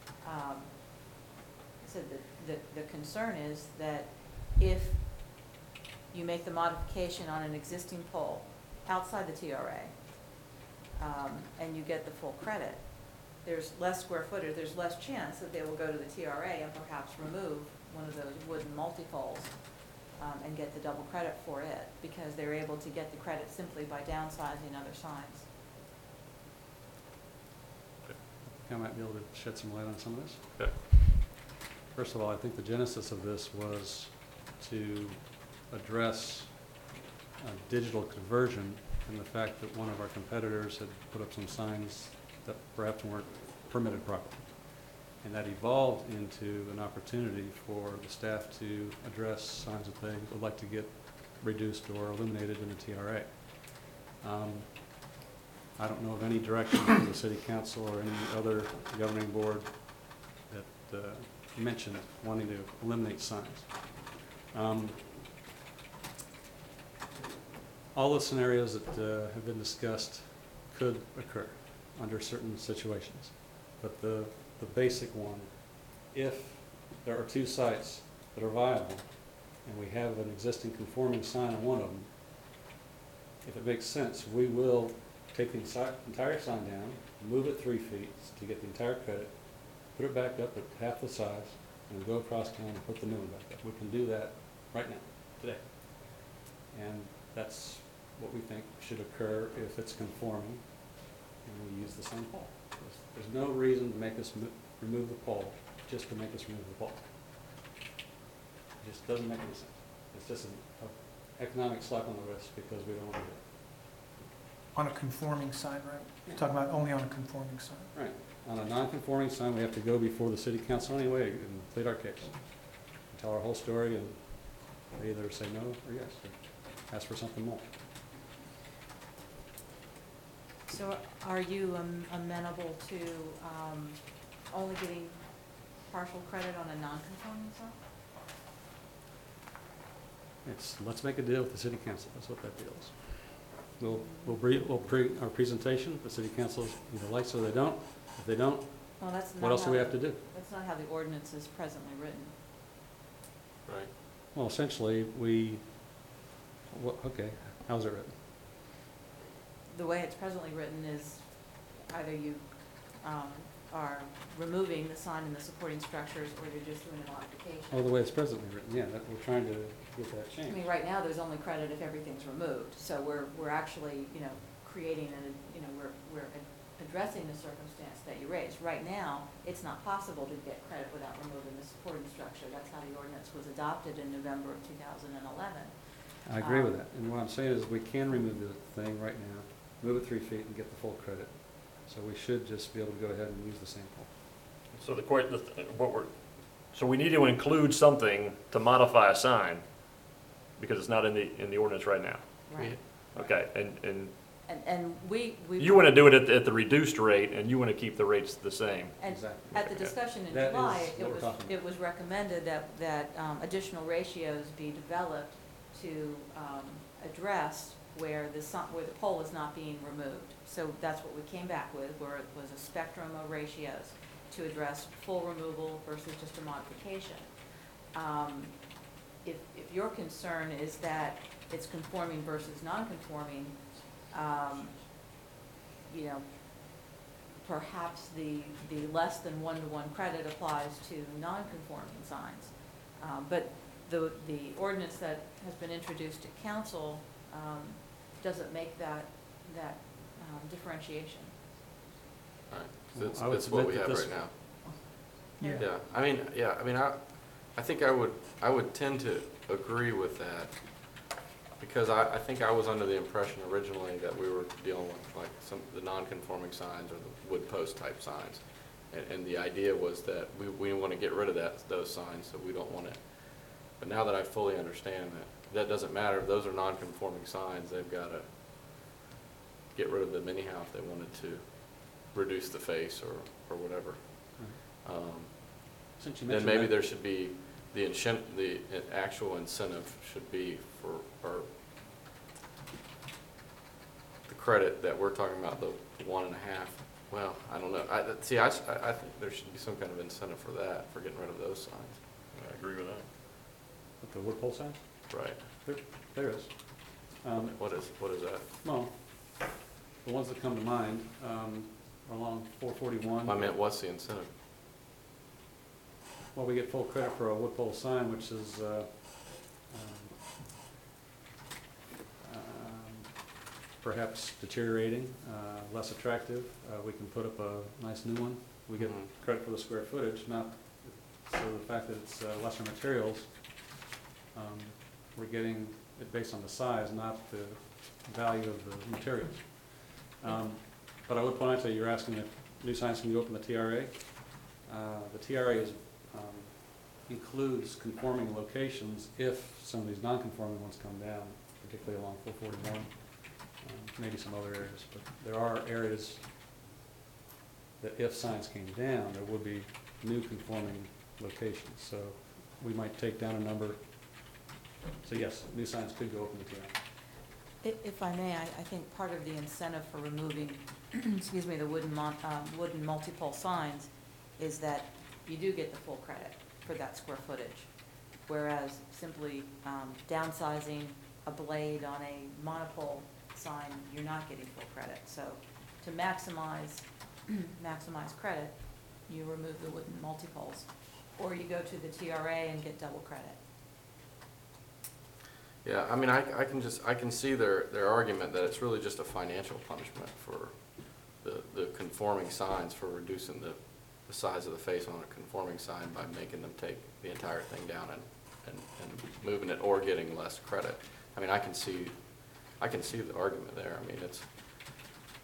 So the concern is that if you make the modification on an existing pole outside the TRA, and you get the full credit, there's less square footage, there's less chance that they will go to the TRA and perhaps remove one of those wooden multi-poles and get the double credit for it, because they're able to get the credit simply by downsizing other signs. I might be able to shed some light on some of this. Okay. First of all, I think the genesis of this was to address digital conversion and the fact that one of our competitors had put up some signs that perhaps weren't permitted properly. And that evolved into an opportunity for the staff to address signs that they would like to get reduced or eliminated in the TRA. I don't know of any direction from the city council or any other governing board that mentioned wanting to eliminate signs. All the scenarios that have been discussed could occur under certain situations. But the basic one, if there are 2 sites that are viable and we have an existing conforming sign on one of them, if it makes sense, we will take the entire sign down, move it 3 feet to get the entire credit, put it back up at half the size, and go across town and put the new one back up. We can do that right now, today. And that's what we think should occur if it's conforming and we use the same pole. There's no reason to make us remove the pole just to make us remove the pole. It just doesn't make any sense. It's just an economic slap on the wrist because we don't want to do it. On a conforming sign, right? You're talking about only on a conforming sign. Right. On a non-conforming sign, we have to go before the city council anyway and plead our case. Tell our whole story, and they either say no or yes, or ask for something more. So are you amenable to only getting partial credit on a non-conforming sign? Let's make a deal with the city council, that's what that deal is. We'll bring our presentation, the city council either likes it or they don't. If they don't, Well, that's not what else do how- we have to do? That's not how the ordinance is presently written. Right. Well, essentially, okay, how's it written? The way it's presently written is either you are removing the sign and the supporting structures, or you're just doing a modification. Oh, the way it's presently written, yeah, we're trying to get that I changed. mean, right now, there's only credit if everything's removed, so we're actually, creating we're addressing the circumstance that you raised. Right now, it's not possible to get credit without removing the supporting structure. That's how the ordinance was adopted in November of 2011. I agree with that, and what I'm saying is we can remove the thing right now, move it 3 feet and get the full credit. So we should just be able to go ahead and use the same pole. So so we need to include something to modify a sign, because it's not in the ordinance right now. Right. Okay, and And we. you want to do it at the reduced rate, and you want to keep the rates the same. And Exactly. at the discussion in That July, is what we're talking about. it was recommended that additional ratios be developed to address where the pole is not being removed. So that's what we came back with, where it was a spectrum of ratios to address full removal versus just a modification. If your concern is that it's conforming versus non-conforming, perhaps the less than 1-to-1 credit applies to non-conforming signs. But the ordinance that has been introduced to council doesn't make that differentiation. All right. Well, That's, I would that's what we submit have that right this- now. Yeah, I mean, I think I would tend to agree with that, because I think I was under the impression originally that we were dealing with like the non-conforming signs or the wood post type signs. And the idea was that we want to get rid of those signs, so we don't want it. But now that I fully understand that doesn't matter, if those are non-conforming signs, they've got to get rid of them anyhow if they wanted to reduce the face or whatever. Since you Then mentioned maybe that- there should be, the actual incentive should be for, or the credit that we're talking about, the 1.5. Well, I don't know. I think there should be some kind of incentive for that, for getting rid of those signs. I agree with that. With the wood pole sign? Right. There is. What is that? Well, the ones that come to mind are along 441. I meant, what's the incentive? Well, we get full credit for a wood pole sign, which is perhaps deteriorating, less attractive. We can put up a nice new one. We get Mhm. credit for the square footage, not so the fact that it's lesser materials. We're getting it based on the size, not the value of the materials. But I would point out to you, you're asking if new signs can go up in the TRA. The TRA includes conforming locations if some of these non-conforming ones come down, particularly along 441, maybe some other areas. But there are areas that if signs came down, there would be new conforming locations. So we might take down a number. So yes, new signs could go up in the TRA. If I may, I think part of the incentive for removing, excuse me, the wooden multi-pole signs is that you do get the full credit for that square footage, whereas simply downsizing a blade on a monopole sign, you're not getting full credit. So to maximize credit, you remove the wooden multi-poles, or you go to the TRA and get double credit. Yeah, I mean, I can see their argument that it's really just a financial punishment for the conforming signs, for reducing the size of the face on a conforming sign by making them take the entire thing down and moving it or getting less credit. I mean, I can see the argument there. I mean,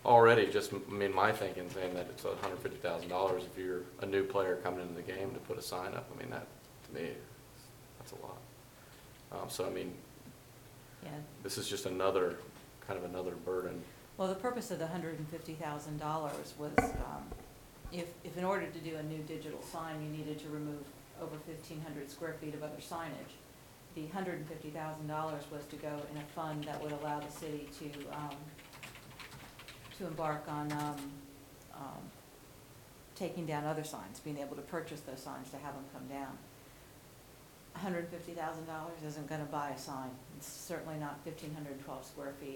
already just, I mean, my thinking saying that it's $150,000 if you're a new player coming into the game to put a sign up. I mean, that, to me, that's a lot. So, I mean, Yeah. this is just another, kind of another burden. Well, the purpose of the $150,000 was, if in order to do a new digital sign, you needed to remove over 1,500 square feet of other signage. The $150,000 was to go in a fund that would allow the city to embark on taking down other signs, being able to purchase those signs to have them come down. $150,000 isn't gonna buy a sign. It's certainly not 1,512 square feet.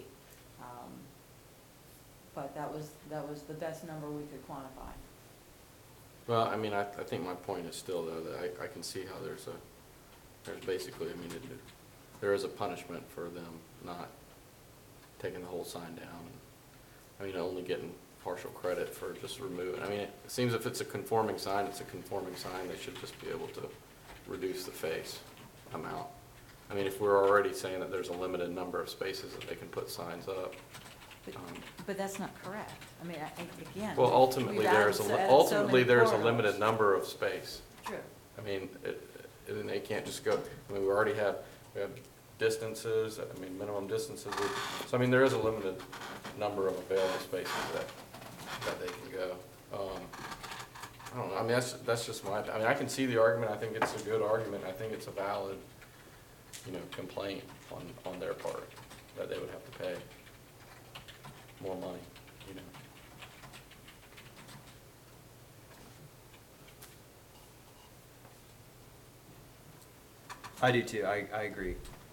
But that was the best number we could quantify. Well, I mean, I think my point is still, though, that I can see how there's basically, I mean, there is a punishment for them not taking the whole sign down. I mean, only getting partial credit for just removing. I mean, it seems if it's a conforming sign, it's a conforming sign. They should just be able to reduce the face amount. I mean, if we're already saying that there's a limited number of spaces that they can put signs up. But that's not correct. I mean, again. Well, ultimately, we've added so many there's a corridors. limited number of space. True. I mean, and they can't just go, I mean, we have distances, I mean, minimum distances. So, I mean, there is a limited number of available spaces that they can go. I don't know, I mean, that's just I mean, I can see the argument. I think it's a good argument. I think it's a valid, complaint on their part, that they would have to pay more money, I do too. I agree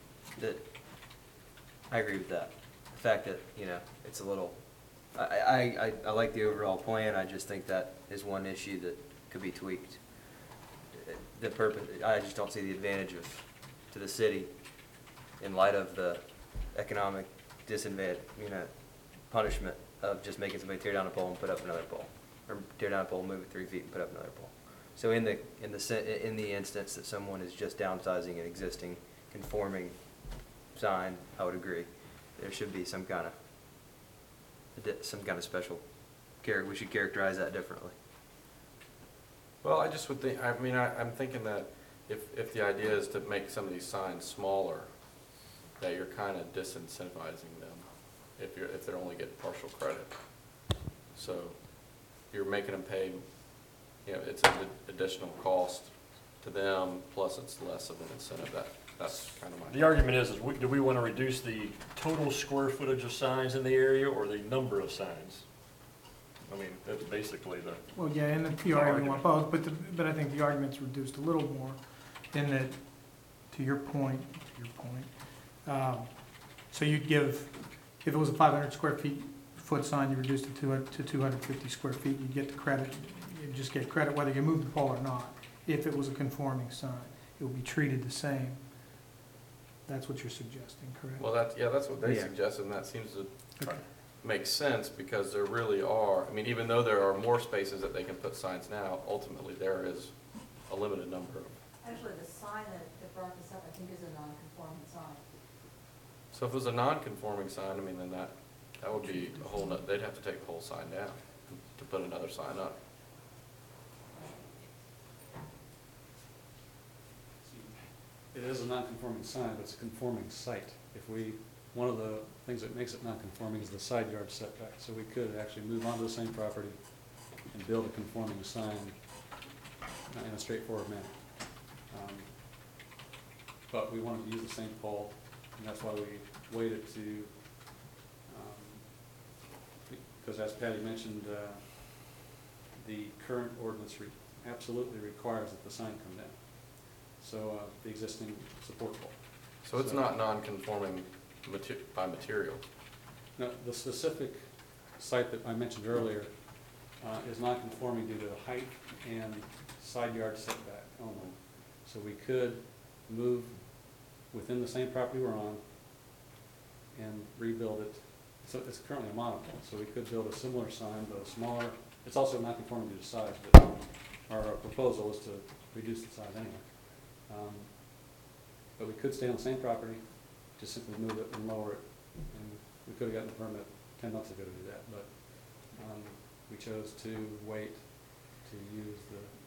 I agree with that. The fact that, it's a little, I like the overall plan. I just think that is one issue that could be tweaked. The purpose, I just don't see the advantage to the city in light of the economic disadvantage, punishment of just making somebody tear down a pole and put up another pole, or tear down a pole, move it 3 feet and put up another pole. So in the instance that someone is just downsizing an existing conforming sign, I would agree. There should be some kind of special care. We should characterize that differently. Well, I just would think, I mean, I'm thinking that if the idea is to make some of these signs smaller, that you're kind of disincentivizing them if they're only getting partial credit. So you're making them pay, it's an additional cost to them, plus it's less of an incentive. That's kind of my. The argument is do we want to reduce the total square footage of signs in the area or the number of signs? I mean, that's basically the. Well, yeah, in the TRA we want both, but I think the argument's reduced a little more in that, to your point, so you'd give, if it was a 500 square foot sign, you reduced it to 250 square feet, you'd get the credit, you'd just get credit whether you move the pole or not. If it was a conforming sign, it would be treated the same. That's what you're suggesting, correct? Well, that's what they Yeah. suggested, and that seems to Okay. make sense, because there really are, I mean, even though there are more spaces that they can put signs now, ultimately there is a limited number of. Actually, the sign that brought this up, I think, is a non-conforming sign. So if it was a non-conforming sign, I mean, then that would be a whole, they'd have to take the whole sign down to put another sign up. It is a non-conforming sign, but it's a conforming site. One of the things that makes it non-conforming is the side yard setback. So we could actually move onto the same property and build a conforming sign in a straightforward manner. But we wanted to use the same pole, and that's why we waited to, because as Patty mentioned, the current ordinance absolutely requires that the sign come down. So the existing support pole. So it's not non-conforming by material. No, the specific site that I mentioned earlier is not conforming due to height and side yard setback only. So we could move within the same property we're on and rebuild it. So it's currently a monopole, so we could build a similar sign, but a smaller. It's also not conforming due to size, but our proposal is to reduce the size anyway. But we could stay on the same property, just simply move it and lower it. And we could have gotten a permit 10 months ago to do that, but We chose to wait to use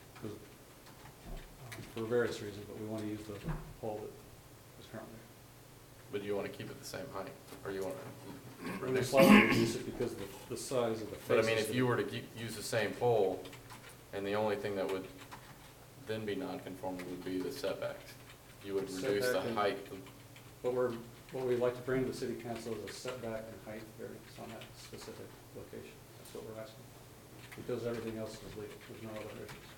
for various reasons, but we want to use the pole that is currently there. But you want to keep it the same height, or you want to We're reduce going to it? slightly reduce it because of the size of the faces. But I mean, if you were to use the same pole, and the only thing that would then be non-conforming would be the setbacks. You would reduce the Setback and- height. What we'd like to bring to the city council is a setback and height variance on that specific location. That's what we're asking. Because everything else is legal, there's no other issues.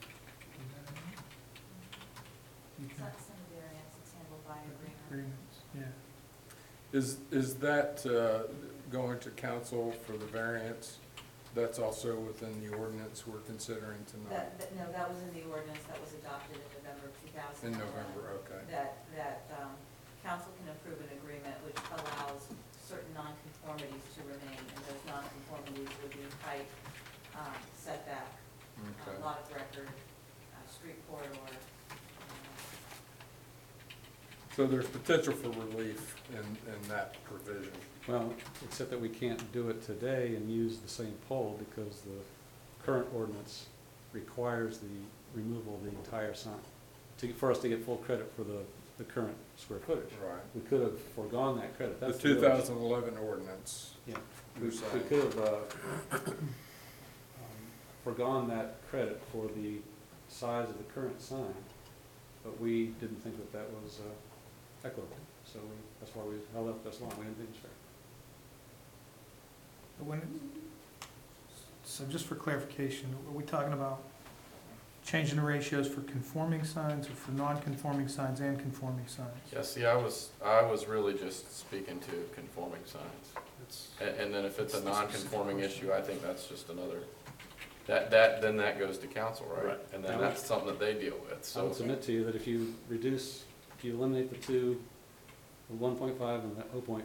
It's not some variance, it's handled by agreement. Agreements, yeah. Is that going to council for the variance? That's also within the ordinance we're considering tonight? No, that was in the ordinance that was adopted in November of 2011. In November, okay. That council can approve an agreement which allows certain nonconformities to remain, and those nonconformities would be height, setback, Okay. lot of record, street corridor. So there's potential for relief in that provision? Well, except that we can't do it today and use the same pole because the current ordinance requires the removal of the entire sign for us to get full credit for the current square footage. Right. We could have foregone that credit. The That's real issue. 2011 ordinance? Yeah, you're we saying. could have foregone that credit for the size of the current sign, but we didn't think that that was equitable. So that's why we held up this long. We didn't think it was fair. So just for clarification, are we talking about changing the ratios for conforming signs or for non-conforming signs and conforming signs? Yeah, see, I was really just speaking to conforming signs. And then if it's a non-conforming issue, I think that's just another, then that goes to council, right? Right. And then that's something that they deal with, I so. would submit to you that if you eliminate the two, the 1.5 and the 0.5,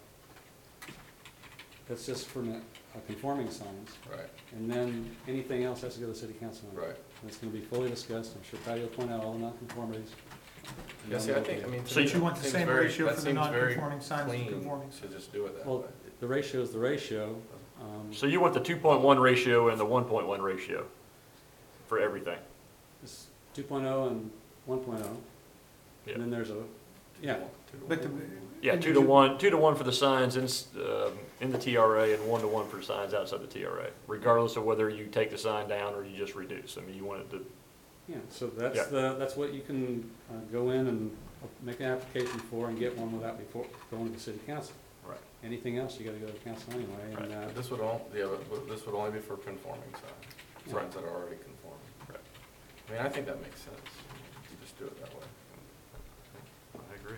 that's just for conforming signs. Right, And then anything else has to go to the city council. right. And it's going to be fully discussed. I'm sure Patty will point out all the nonconformities. Yeah, see, I think, I mean. So But you want the seems same very- ratio that for the seems very non-conforming signs as the clean conforming To signs? just do it that Well, way. the ratio is the ratio. So you want the 2.1 ratio and the 1.1 ratio for everything? It's 2.0 and 1.0. Yeah. And then there's yeah. But the. Yeah, 2 to 1 for the signs in the TRA and 1 to 1 for signs outside the TRA, regardless of whether you take the sign down or you just reduce. I mean, you want it to, Yeah, so that's Yeah. that's what you can go in and make an application for and get one without going to the city council. right. Anything else, you gotta go to council anyway. And, Right. This would this would only be for conforming signs, signs that are already conforming. Right. I mean, I think that makes sense. You just do it that way. I agree.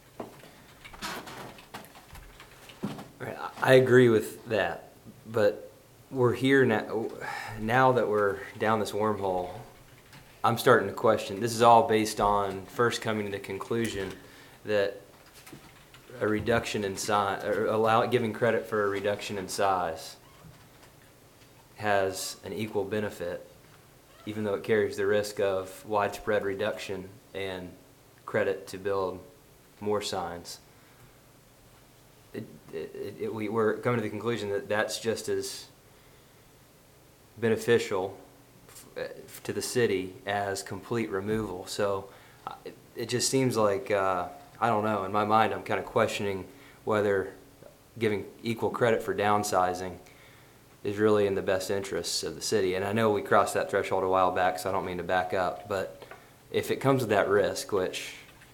Right, I agree with that, but we're here now that we're down this wormhole, I'm starting to question, this is all based on first coming to the conclusion that a reduction in size, or giving credit for a reduction in size has an equal benefit, even though it carries the risk of widespread reduction and credit to build more signs. We're coming to the conclusion that that's just as beneficial to the city as complete removal. So it just seems like, I don't know, in my mind I'm kind of questioning whether giving equal credit for downsizing is really in the best interests of the city. And I know we crossed that threshold a while back, so I don't mean to back up, but if it comes with that risk, which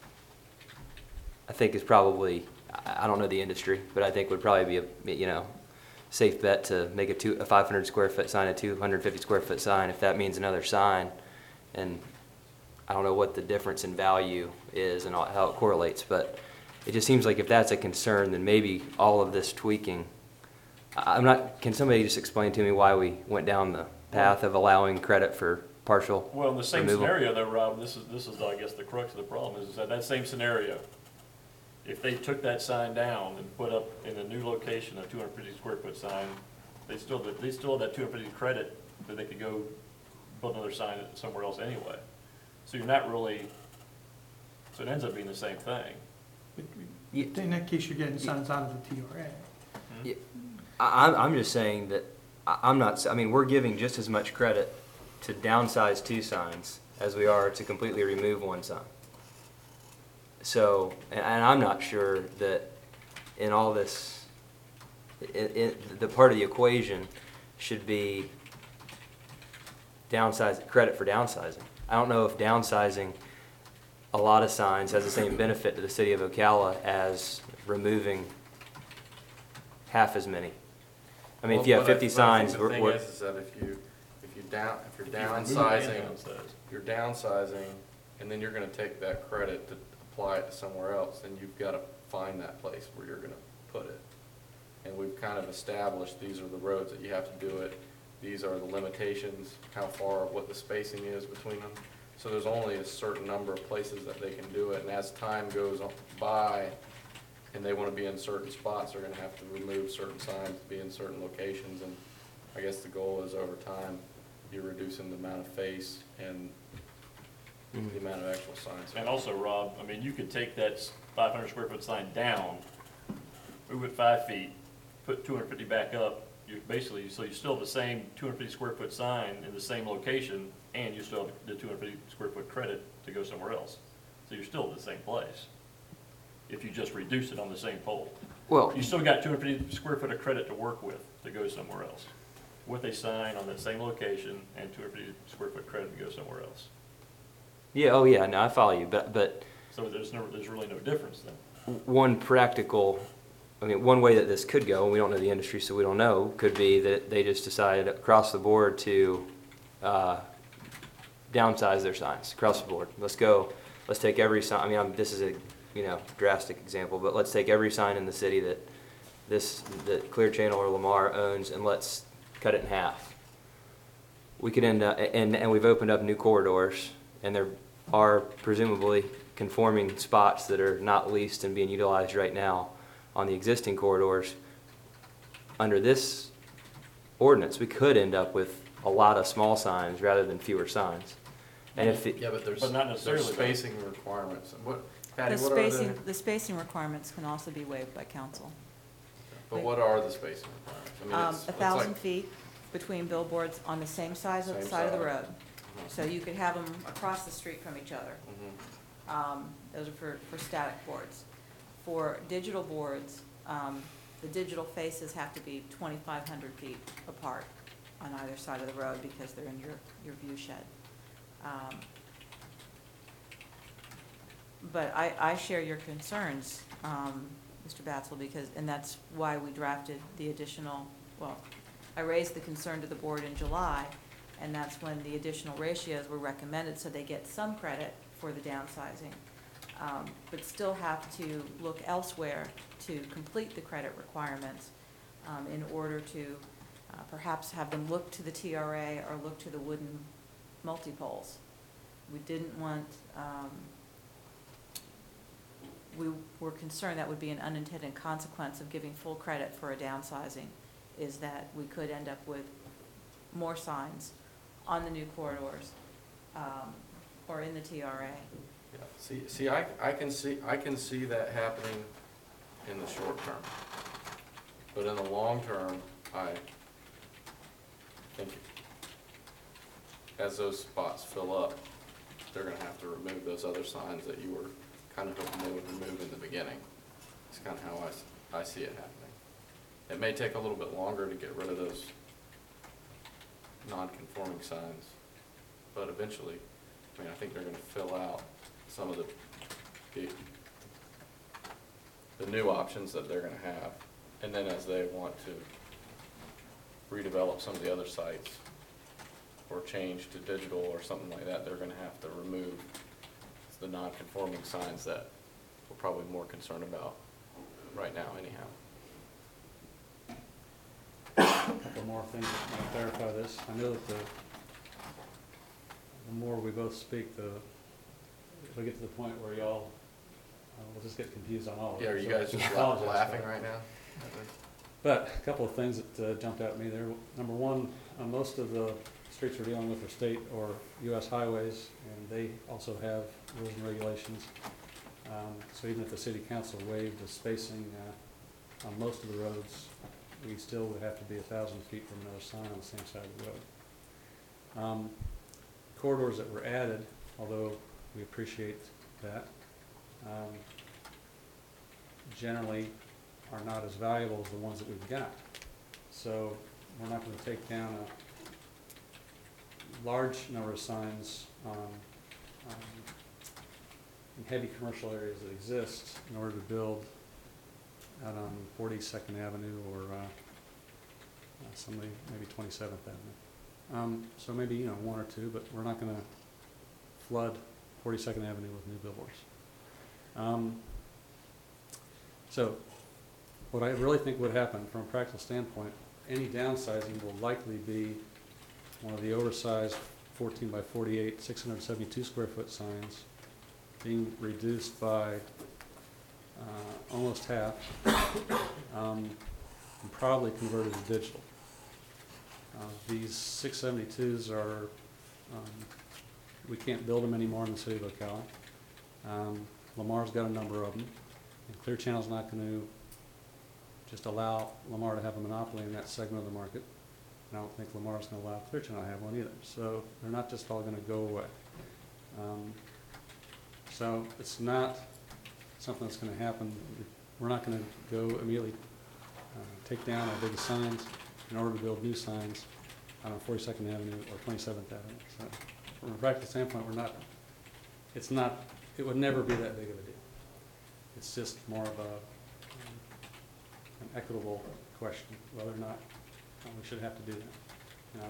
I think is probably, I don't know the industry, but I think would probably be a safe bet to make a 500 square foot sign a 250 square foot sign if that means another sign. And I don't know what the difference in value is and how it correlates, but it just seems like if that's a concern, then maybe all of this tweaking. Can somebody just explain to me why we went down the path of allowing credit for partial Well, in the same removal? scenario though, Rob, this is I guess the crux of the problem is that same scenario. If they took that sign down and put up in a new location a 250 square foot sign, they still have that 250 credit that they could go build another sign somewhere else anyway. So you're not really, so it ends up being the same thing. In that case, you're getting signs out of the TRA. I'm just saying that I'm not, I mean, we're giving just as much credit to downsize 2 signs as we are to completely remove 1 sign. So, and I'm not sure that in all this, the part of the equation should be credit for downsizing. I don't know if downsizing a lot of signs has the same benefit to the city of Ocala as removing half as many. I mean, if you have 50 signs, The thing is that if you're downsizing, and then you're gonna take that credit to apply it to somewhere else, then you've gotta find that place where you're gonna put it. And we've kind of established, these are the roads that you have to do it, these are the limitations, how far, what the spacing is between them. So there's only a certain number of places that they can do it, and as time goes by, and they want to be in certain spots, they're going to have to remove certain signs, be in certain locations, and I guess the goal is over time, you're reducing the amount of face and the amount of actual signs. And also, Rob, I mean, you could take that 500 square foot sign down, move it 5 feet, put 250 back up, you basically, so you still have the same 250 square foot sign in the same location, and you still have the 250 square foot credit to go somewhere else. So you're still at the same place, if you just reduce it on the same pole. well, You still got 250 square foot of credit to work with to go somewhere else, with a sign on that same location and 250 square foot credit to go somewhere else. yeah, oh yeah, no, I follow you, but So there's really no difference then. one one way that this could go, and we don't know the industry, so we don't know, could be that they just decide across the board to downsize their signs across the board. Let's take every sign, I mean, this is a, drastic example, but let's take every sign in the city that Clear Channel or Lamar owns, and let's cut it in half. We could end up, and we've opened up new corridors, and there are presumably conforming spots that are not leased and being utilized right now on the existing corridors. Under this ordinance, we could end up with a lot of small signs rather than fewer signs. And if Yeah, but there's But not necessarily. spacing requirements. And Patty, The what are spacing, the spacing requirements can also be waived by council. but what are the spacing requirements? I mean, it's 1,000 like- feet between billboards on the same side of Same the side. road. So you could have them across the street from each other. Mhm. Those are for static boards. For digital boards, the digital faces have to be 2,500 feet apart on either side of the road because they're in your view shed. But I share your concerns, Mr. Batzel, and that's why we drafted the additional, I raised the concern to the board in July, and that's when the additional ratios were recommended, so they get some credit for the downsizing, but still have to look elsewhere to complete the credit requirements in order to perhaps have them look to the TRA or look to the wooden multi-poles. We didn't want, we were concerned that would be an unintended consequence of giving full credit for a downsizing, is that we could end up with more signs on the new corridors or in the TRA. Yeah. See, I can see that happening in the short term. But in the long term, I think as those spots fill up, they're gonna have to remove those other signs that you were kind of hoping they would remove in the beginning. It's kind of how I see it happening. It may take a little bit longer to get rid of those non-conforming signs, but eventually, I think they're gonna fill out some of the new options that they're gonna have. And then as they want to redevelop some of the other sites or change to digital or something like that, they're gonna have to remove the non-conforming signs that we're probably more concerned about right now anyhow. A couple more things that might clarify this. I know that the more we both speak, if we get to the point where y'all, we'll just get confused on all of it. Yeah, are you So guys just I apologize for laughing that. right now? But a couple of things that jumped out at me there. Number one, most of the streets we're dealing with are state or U.S. highways, and they also have rules and regulations. So even if the city council waived the spacing on most of the roads, we still would have to be 1,000 feet from another sign on the same side of the road. Corridors that were added, although we appreciate that, generally are not as valuable as the ones that we've got. So we're not going to take down a large number of signs in heavy commercial areas that exist in order to build out on 42nd Avenue or somebody, maybe 27th Avenue. So maybe, you know, one or two, but we're not going to flood 42nd Avenue with new billboards. So what I really think would happen from a practical standpoint, any downsizing will likely be one of the oversized 14 by 48, 672 square foot signs being reduced by almost half and probably converted to digital. These 672s are, we can't build them anymore in the city of Ocala. Lamar's got a number of them, and Clear Channel's not going to just allow Lamar to have a monopoly in that segment of the market. And I don't think Lamar's going to allow Clear Channel to have one either. So they're not just all going to go away. So it's not something that's going to happen. We're not going to go immediately take down our biggest signs in order to build new signs on 42nd Avenue or 27th Avenue. So from a practical standpoint, we're not, it's not, it would never be that big of a deal. It's just more of an equitable question, whether or not we should have to do that. No.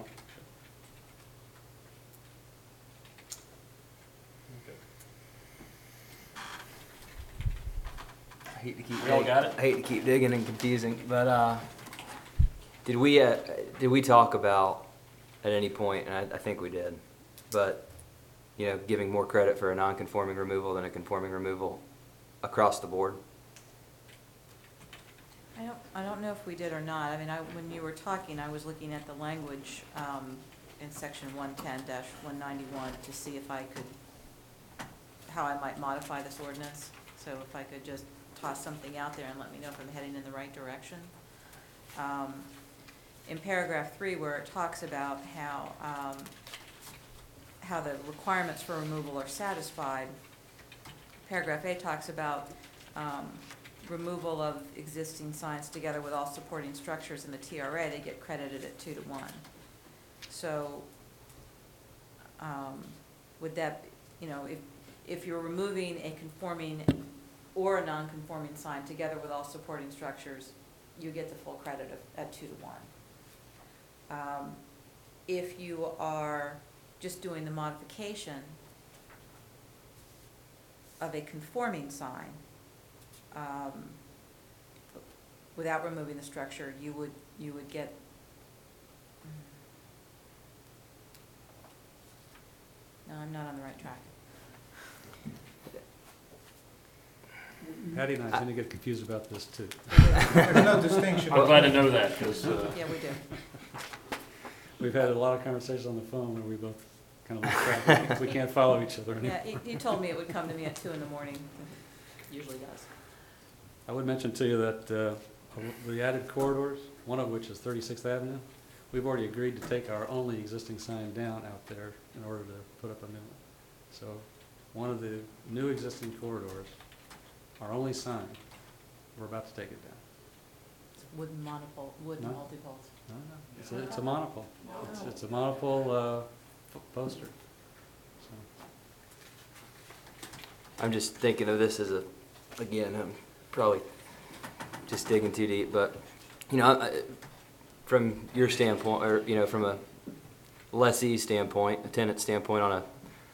I hate to keep We all got it? I hate to keep digging and confusing, but did we talk about at any point, and I think we did, but you know, giving more credit for a non-conforming removal than a conforming removal across the board? I don't know if we did or not. I mean, when you were talking, I was looking at the language in section 110-191 to see if I could, how I might modify this ordinance. So if I could just toss something out there and let me know if I'm heading in the right direction. In paragraph 3, where it talks about how the requirements for removal are satisfied, paragraph 8 talks about removal of existing signs together with all supporting structures in the TRA. They get credited at 2 to 1. So would that, you know, if you're removing a conforming or a non-conforming sign together with all supporting structures, you get the full credit at 2 to 1. If you are just doing the modification of a conforming sign, without removing the structure, you would get. No, I'm not on the right track. Patty and I tend to get confused about this too. There's no distinction. I'm glad to know that, because Yeah, we do. We've had a lot of conversations on the phone where we both kind of lose track. We can't follow each other anymore. Yeah, he told me it would come to me at 2 in the morning. It usually does. I would mention to you that the added corridors, one of which is 36th Avenue, we've already agreed to take our only existing sign down out there in order to put up a new one. So one of the new existing corridors, our only sign, we're about to take it down. It's wooden monopole, wooden No. multi-poles. No, it's a monopole. It's a monopole poster. So, I'm just thinking of this as again, I'm probably just digging too deep, but you know, from your standpoint, or you know, from a lessee standpoint, a tenant standpoint,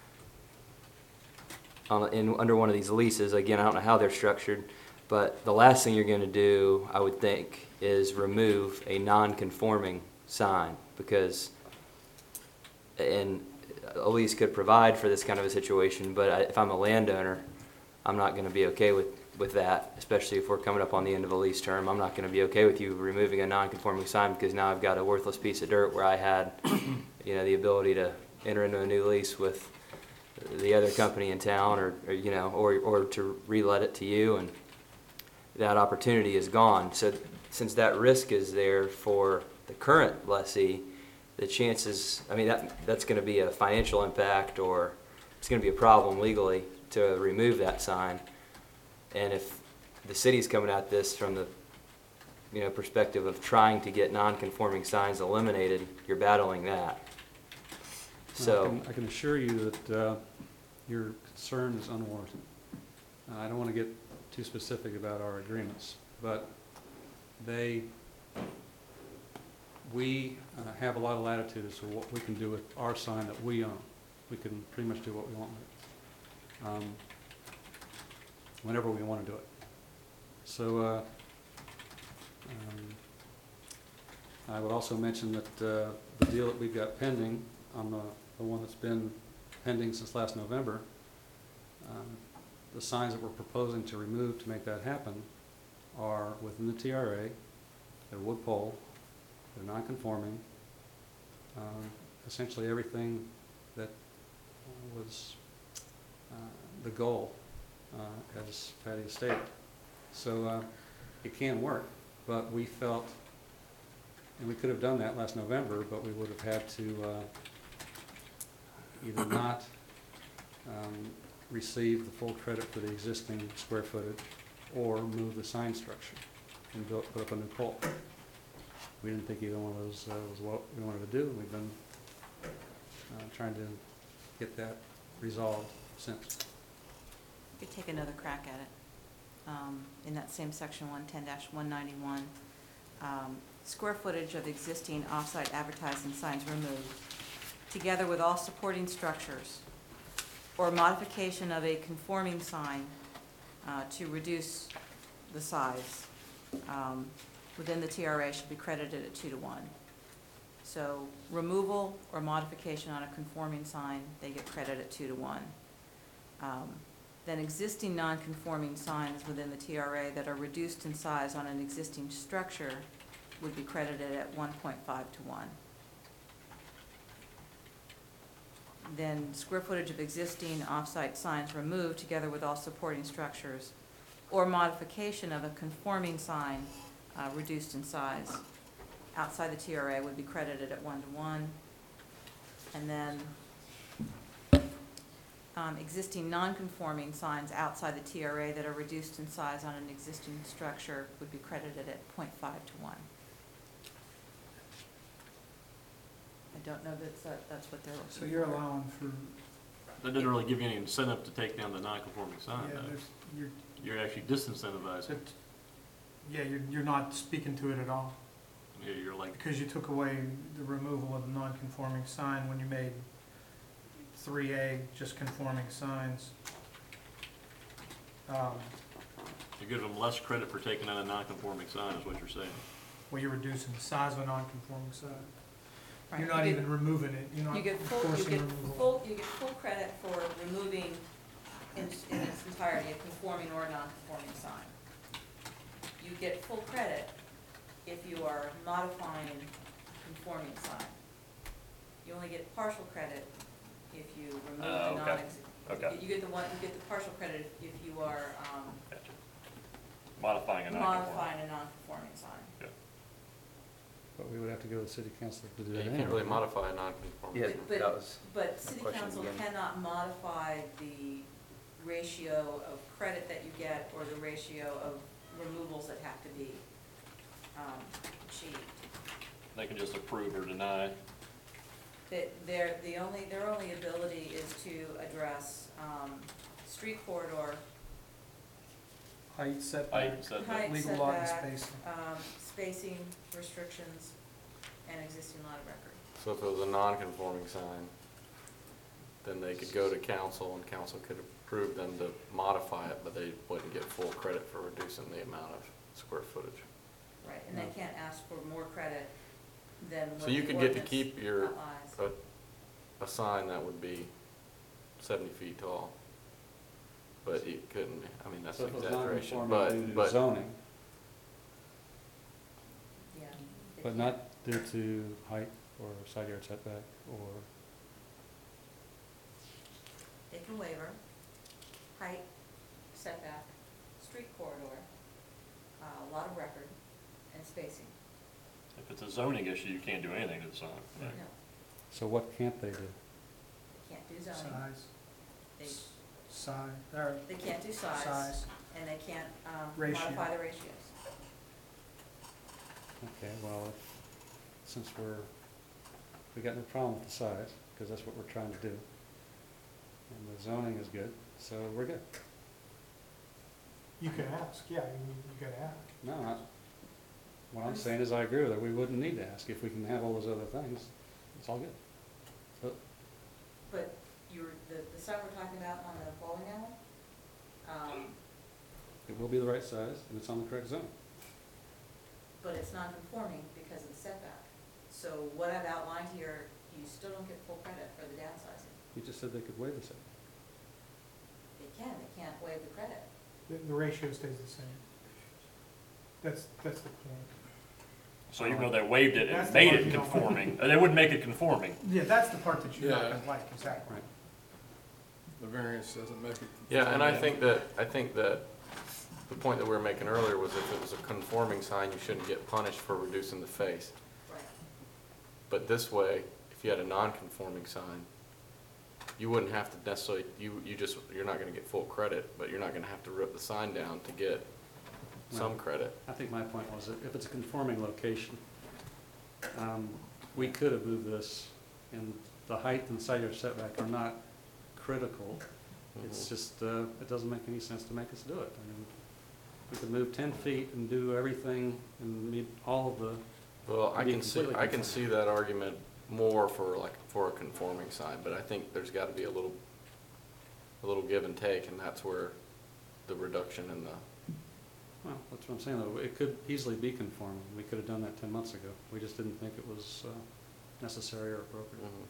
under one of these leases, again, I don't know how they're structured, but the last thing you're going to do, I would think, is remove a non-conforming sign, because, and a lease could provide for this kind of a situation, but if I'm a landowner, I'm not going to be okay with that, especially if we're coming up on the end of a lease term. I'm not going to be okay with you removing a non-conforming sign, because now I've got a worthless piece of dirt where I had, you know, the ability to enter into a new lease with the other company in town, or you know, or to relet it to you, and that opportunity is gone. So since that risk is there for the current lessee, the chances, I mean, that's going to be a financial impact, or it's going to be a problem legally to remove that sign. And if the city's coming at this from the perspective of trying to get non-conforming signs eliminated, you're battling that. So I can assure you that your concern is unwarranted. I don't want to get too specific about our agreements, but we have a lot of latitude as to what we can do with our sign that we own. We can pretty much do what we want with it, whenever we want to do it. So I would also mention that the deal that we've got pending, on the one that's been pending since last November, the signs that we're proposing to remove to make that happen are within the TRA, they're wood pole, they're non-conforming, essentially everything that was the goal, as Patty has stated. So it can work, but we felt, and we could have done that last November, but we would have had to either not receive the full credit for the existing square footage, or move the sign structure and put up a new pole. We didn't think either one of those was what we wanted to do, and we've been trying to get that resolved since. We could take another crack at it. In that same section 110-191, square footage of existing off-site advertising signs removed, together with all supporting structures, or modification of a conforming sign to reduce the size within the TRA should be credited at 2 to 1. So removal or modification on a conforming sign, they get credit at 2 to 1. Then existing non-conforming signs within the TRA that are reduced in size on an existing structure would be credited at 1.5 to 1. Then square footage of existing off-site signs removed, together with all supporting structures, or modification of a conforming sign reduced in size outside the TRA would be credited at 1 to 1. And then existing non-conforming signs outside the TRA that are reduced in size on an existing structure would be credited at 0.5 to 1. I don't know that's what they're. So you're allowing for, That doesn't really give you any incentive to take down the non-conforming sign, yeah, though. there's, You're actually disincentivizing. you're not speaking to it at all, You're like, because you took away the removal of the non-conforming sign when you made 3A just conforming signs. you're giving them less credit for taking down a non-conforming sign, is what you're saying. Well, you're reducing the size of a non-conforming sign. Right. You're not You get- even removing it, you're not You get forcing removal. you get full credit for removing in its entirety a conforming or non-conforming sign. You get full credit if you are modifying a conforming sign. You only get partial credit if you remove the Okay. Okay. You get the partial credit if you are Gotcha. Modifying a non-conforming. modifying a non-conforming sign. But we would have to go to the city council to do Yeah, that you anyway. can't really modify a non-conforming. Yeah, sign. But- that was But city question council again. cannot modify the ratio of credit that you get or the ratio of removals that have to be achieved. They can just approve or deny. That their only ability is to address street corridor, Height setback, Height, setback. height legal lot and setback, spacing. spacing restrictions, and existing lot of record. So if it was a non-conforming sign, then they could go to council and council could approve them to modify it, but they wouldn't get full credit for reducing the amount of square footage. Right, and they can't ask for more credit than what So you the could get to ordinance keep your, outlines. a sign that would be 70 feet tall, but you couldn't, I mean, that's So an if it was exaggeration, non-conforming due to but zoning, Yeah. they but can't. not due to height or side yard setback or, They can waiver height, setback, street corridor, lot of record, and spacing. If it's a zoning issue, you can't do anything to the sign. Right. No, So what can't they do? they can't do zoning. Size, They, size, or they can't do size, size. and they can't Ratio. modify the ratios. Okay, well, since we got no problem with the size, because that's what we're trying to do. And the zoning is good, so we're good. You could ask, yeah, you could ask. No, what I'm saying is I agree with her. We wouldn't need to ask. If we can have all those other things, it's all good. So, But the sign we're talking about on the bowling alley, it will be the right size, and it's on the correct zone. but it's non-conforming because of the setback. So what I've outlined here, you still don't get full credit for the downsizing. You just said they could waive the setback. They can't waive the credit. The ratio stays the same. That's the point. So even though they waived it That's and the made part it you don't conforming, they wouldn't make it conforming. Yeah, that's the part that you're not Yeah. gonna like, exactly. Right. The variance doesn't make it. Yeah, and I think that the point that we were making earlier was if it was a conforming sign, you shouldn't get punished for reducing the face. Right. But this way, if you had a non-conforming sign, you wouldn't have to necessarily, you're not gonna get full credit, but you're not gonna have to rip the sign down to get some Right. credit. I think my point was that if it's a conforming location, we could have moved this, and the height and side yard setback are not critical. It's Mhm. just, it doesn't make any sense to make us do it. I mean, we could move 10 feet and do everything and meet all of the, Well, I Be can see, completely I can conforming. see that argument more for a conforming sign, but I think there's gotta be a little give and take, and that's where the reduction in the, well, that's what I'm saying, though. It could easily be conforming. We could have done that 10 months ago. We just didn't think it was necessary or appropriate. Mhm.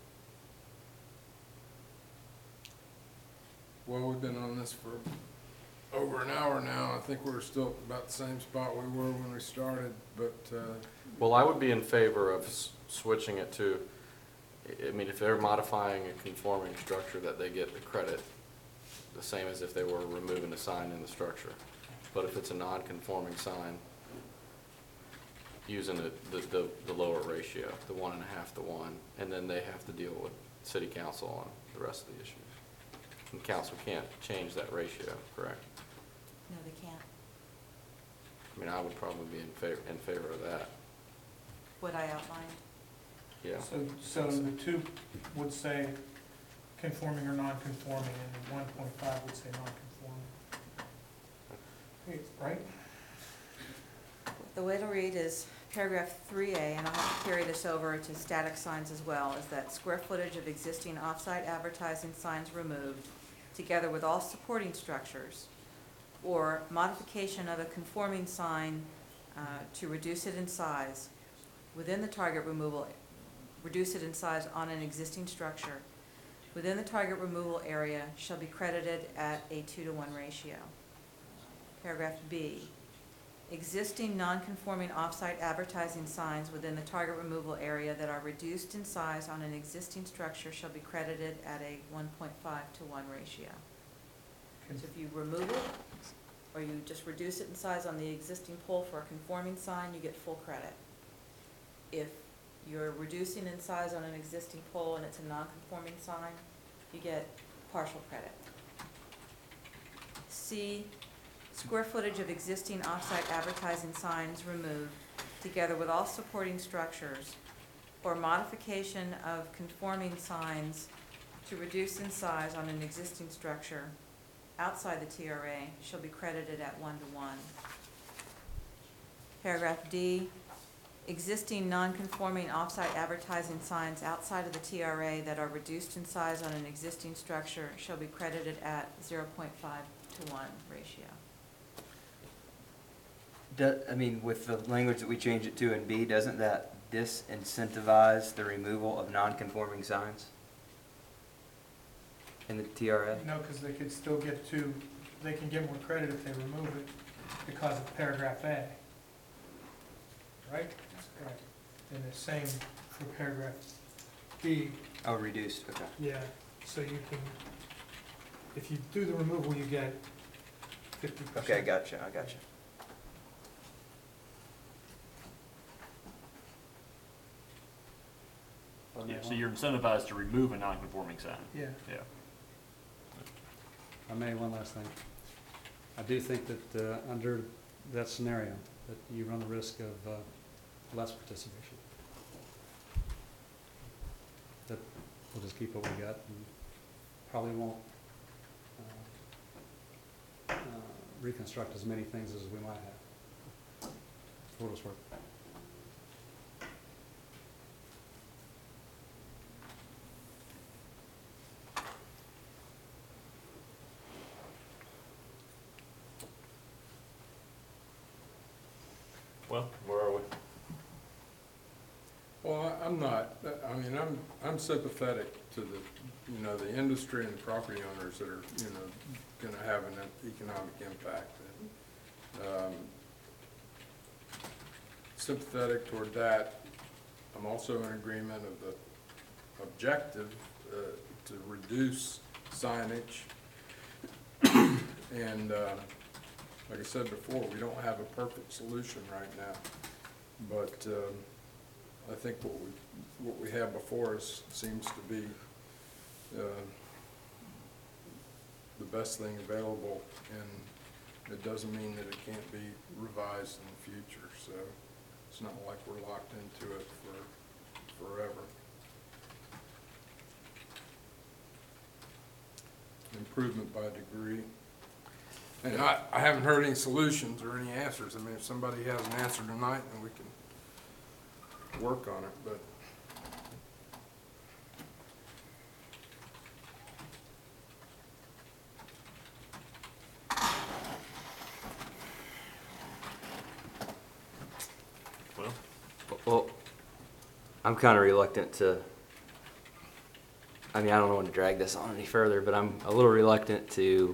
Well, we've been on this for over an hour now. I think we're still about the same spot we were when we started, but, Well, I would be in favor of switching it to, I mean, if they're modifying a conforming structure, that they get the credit, the same as if they were removing a sign in the structure. But if it's a non-conforming sign, using the lower ratio, the 1.5 to 1, and then they have to deal with city council on the rest of the issues. And council can't change that ratio, correct? No, they can't. I mean, I would probably be in favor of that, What I outlined. yeah. So the two would say conforming or non-conforming, and the 1.5 would say non-conforming. Okay, right? The way to read is paragraph 3A, and I'll have to carry this over to static signs as well, is that square footage of existing off-site advertising signs removed, together with all supporting structures, or modification of a conforming sign to reduce it in size within the target removal, reduce it in size on an existing structure within the target removal area shall be credited at a 2-to-1 ratio. Paragraph B, existing non-conforming off-site advertising signs within the target removal area that are reduced in size on an existing structure shall be credited at a 1.5-to-1 ratio. So if you remove it, or you just reduce it in size on the existing pole for a conforming sign, you get full credit. If you're reducing in size on an existing pole and it's a non-conforming sign, you get partial credit. C, square footage of existing off-site advertising signs removed, together with all supporting structures, or modification of conforming signs to reduce in size on an existing structure outside the TRA shall be credited at 1-to-1. Paragraph D, existing non-conforming off-site advertising signs outside of the TRA that are reduced in size on an existing structure shall be credited at 0.5-to-1 ratio. I mean, with the language that we changed it to in B, doesn't that disincentivize the removal of non-conforming signs in the TRA? No, because they could still get they can get more credit if they remove it because of paragraph A. Right? Right. And the same for paragraph B. Oh, reduced, okay. Yeah, so you can, if you do the removal, you get 50%. Okay, I gotcha. on Yeah, that so one. you're incentivized to remove a non-conforming sign. Yeah. Yeah. I may, one last thing. I do think that under that scenario, that you run the risk of less participation. That we'll just keep what we got and probably won't reconstruct as many things as we might have, for what it's worth. Well, where are we? Well, I'm not, I mean, I'm sympathetic to the, you know, the industry and the property owners that are, you know, gonna have an economic impact. And, sympathetic toward that. I'm also in agreement of the objective, to reduce signage. And, like I said before, we don't have a perfect solution right now, but, I think what we have before us seems to be the best thing available, and it doesn't mean that it can't be revised in the future. So it's not like we're locked into it for forever. Improvement by degree. And I haven't heard any solutions or any answers. I mean, if somebody has an answer tonight, then we can work on it, but Well, Well, I'm kind of reluctant to, I mean, I don't want to drag this on any further, but I'm a little reluctant to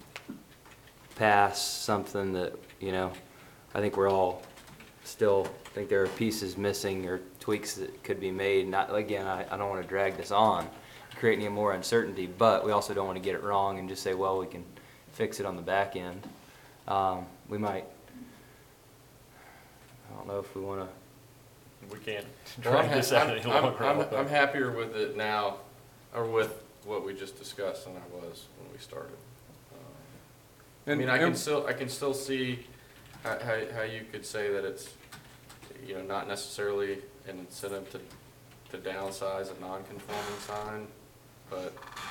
pass something that, you know, I think we're all still think there are pieces missing or tweaks that could be made. Not, again, I don't want to drag this on, create any more uncertainty, but we also don't want to get it wrong and just say, well, we can fix it on the back end. We might, I don't know if we want to. we can't Well, drag this out any longer. I'm happier with it now, or with what we just discussed than I was when we started. I mean, I can still see how you could say that it's, you know, not necessarily an incentive to downsize a non-conforming sign, but,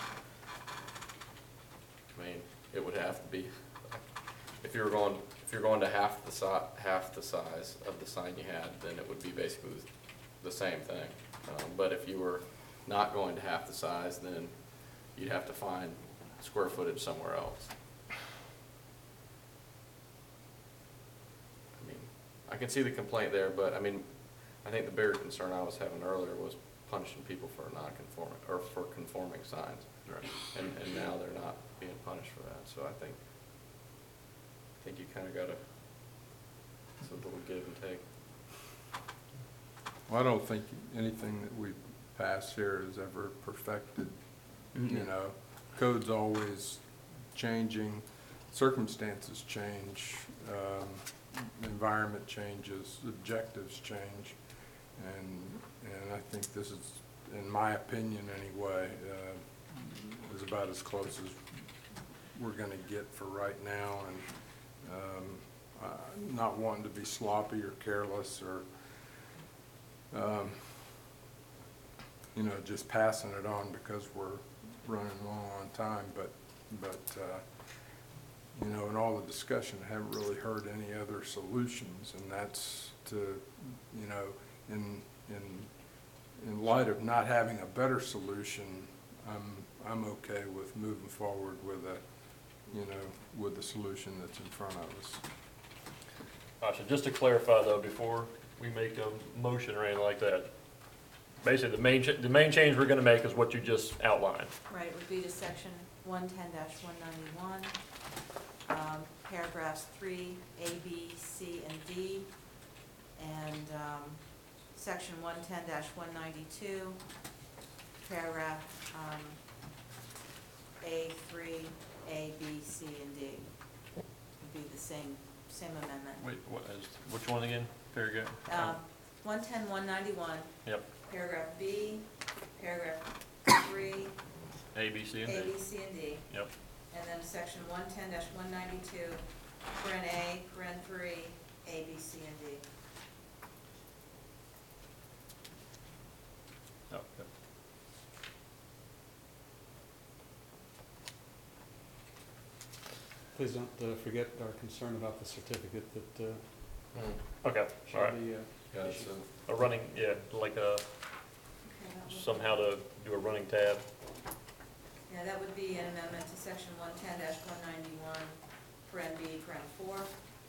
I mean, it would have to be, if you're going to half the size of the sign you had, then it would be basically the same thing. But if you were not going to half the size, then you'd have to find square footage somewhere else. I mean, I can see the complaint there, but I mean, I think the bigger concern I was having earlier was punishing people for non-conforming, or for conforming signs. Right. And now they're not being punished for that, so I think you kind of got to, it's a little give and take. well, I don't think anything that we pass here is ever perfected. You know, code's always changing, circumstances change, environment changes, objectives change, and I think this is, in my opinion anyway, is about as close as we're going to get for right now. And not wanting to be sloppy or careless or you know, just passing it on because we're running long on time, but you know, in all the discussion, I haven't really heard any other solutions, and that's to, you know, in light of not having a better solution, I'm okay with moving forward with a, you know, with the solution that's in front of us. All right, so just to clarify though, before we make a motion or anything like that, basically the main change we're gonna make is what you just outlined. Right, it would be to section 110-191, paragraphs 3, A, B, C, and D, and section 110-192, paragraph A, 3, A, B, C, and D. Would be the same amendment. Wait, which one again? Paragraph? 110-191. Yep. Paragraph B, paragraph 3, A, B, C, and A, D. B, C, and D. Yep. And then section 110-192, paren A, paren 3, A, B, C, and D. Oh, yep. Please don't forget our concern about the certificate that Okay, all shall right. be, Yeah, so, A running, yeah, like Okay, that would- somehow to do a running tab. Yeah, that would be an amendment to section 110-191, paren B, paren 4,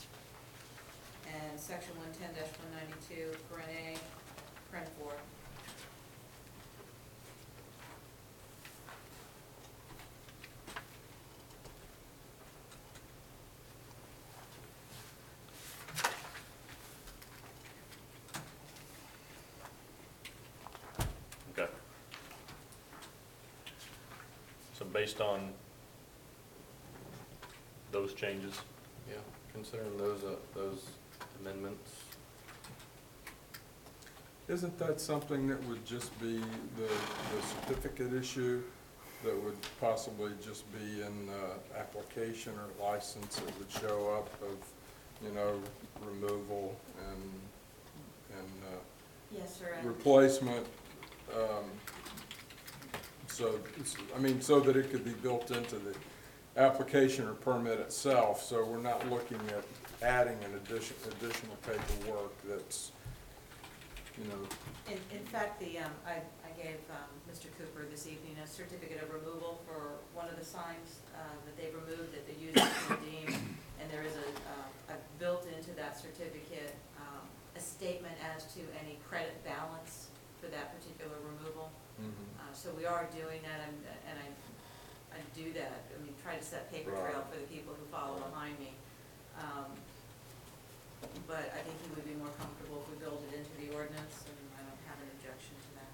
and section 110-192, paren A, paren 4. Okay. So based on those changes, yeah, considering those amendments, Isn't that something that would just be the certificate issue, that would possibly just be in application or license that would show up of, you know, removal and Yes, sir. And replacement? So, I mean, so that it could be built into the application or permit itself, so we're not looking at adding an additional paperwork that's, you know, in fact, I gave Mr. Cooper this evening a certificate of removal for one of the signs that they've removed that they're using to redeem. And there is a built into that certificate, a statement as to any credit balance for that particular removal. So we are doing that, and I do that, I mean, try to set paper trail for the people who follow behind me. But I think he would be more comfortable if we build it into the ordinance, and I don't have an objection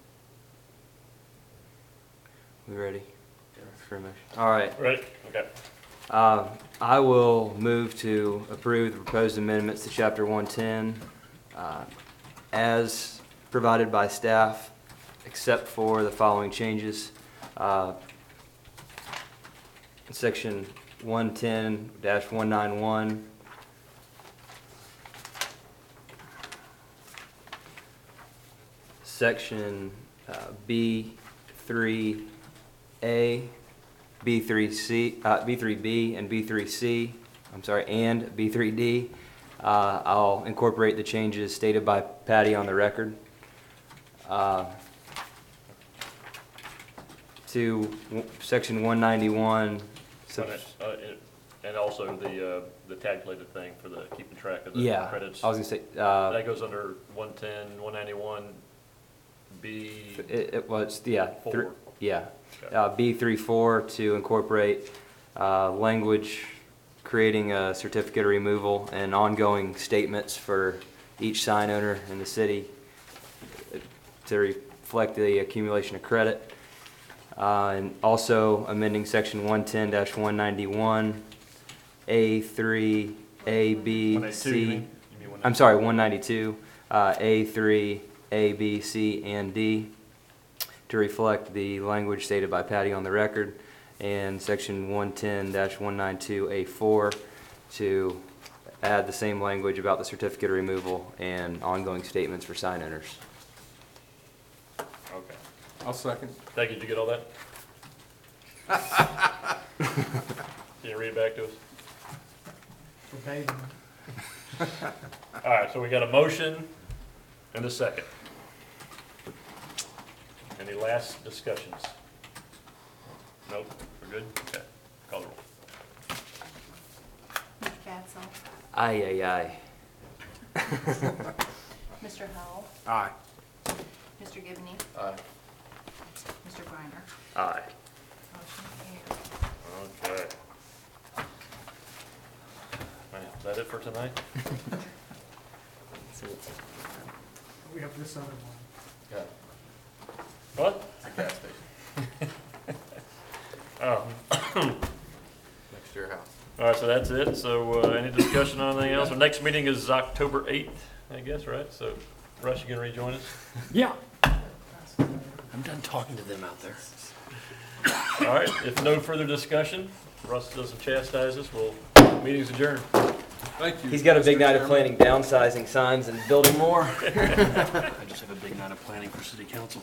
to that. We ready for a motion? All right. ready? Okay. I will move to approve the proposed amendments to Chapter 110 as provided by staff, except for the following changes. Section 110-191. Section B3A, B3C, B3B, and B3C, I'm sorry, and B3D. I'll incorporate the changes stated by Patty on the record. To section 191. And also the tabulated thing for the keeping track of the Yeah, credits. I was gonna say, That goes under 110, 191, B. it was, yeah, Four. yeah. Okay. B34 to incorporate language creating a certificate of removal and ongoing statements for each sign owner in the city to reflect the accumulation of credit. And also amending section 110-191, A3, A, B, 192, you C. mean? You mean I'm sorry, 192, A3, A, B, C, and D, to reflect the language stated by Patty on the record, and section 110-192A4 to add the same language about the certificate of removal and ongoing statements for sign owners. Okay. I'll second. Thank you. Did you get all that? Can you read it back to us? Verbatim. All right, so we got a motion and a second. Any last discussions? Nope, we're good? Okay, call the roll. Mr. Gadsden? Aye, aye, aye. Mr. Howell? Aye. Mr. Gibney? aye. Mr. Griner? Aye. Motion carries. Okay. Man, is that it for tonight? We have this other one. Yeah, What? it's a gas station Oh, next to your house. all right, so that's it. So any discussion on anything else? Our next meeting is October 8th, I guess, right? So Russ, you gonna rejoin us? Yeah. I'm done talking to them out there. All right, if no further discussion, Russ doesn't chastise us, meeting's adjourned. Thank you. He's got a big Mr. night of Chairman. planning, downsizing signs and building more. I just have a big night of planning for city council.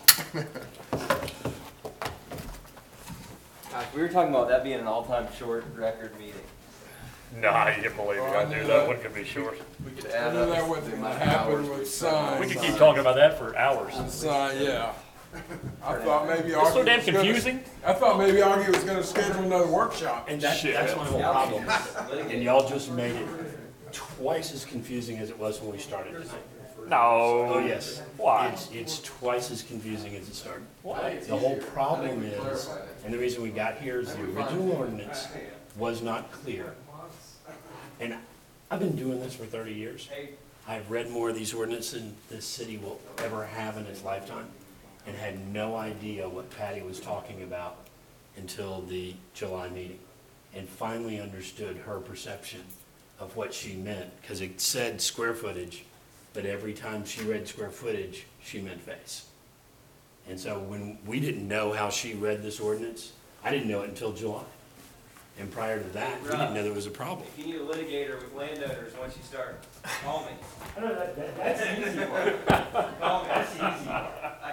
Gosh, we were talking about that being an all-time short record meeting. Nah, you can't believe me, I knew that one could be short. We could I add knew up that the wasn't gonna amount of hours happen we with spent. signs. We could keep talking about that for hours. Yeah. I thought maybe It's so Augie damn was gonna- confusing. I thought maybe Augie was gonna schedule another workshop. And that's my whole problem. And y'all just made it twice as confusing as it was when we started tonight. No. Oh, yes. Why? It's twice as confusing as it started. Why? The whole problem is, and the reason we got here is the original ordinance was not clear. And I've been doing this for 30 years. I've read more of these ordinances than this city will ever have in its lifetime, and had no idea what Patty was talking about until the July meeting, and finally understood her perception of what she meant, because it said square footage, but every time she read square footage, she meant face. And so when we didn't know how she read this ordinance, I didn't know it until July. And prior to that, we didn't know there was a problem. If you need a litigator with landowners, once you start, call me. That's easy. Call me. That's easy. I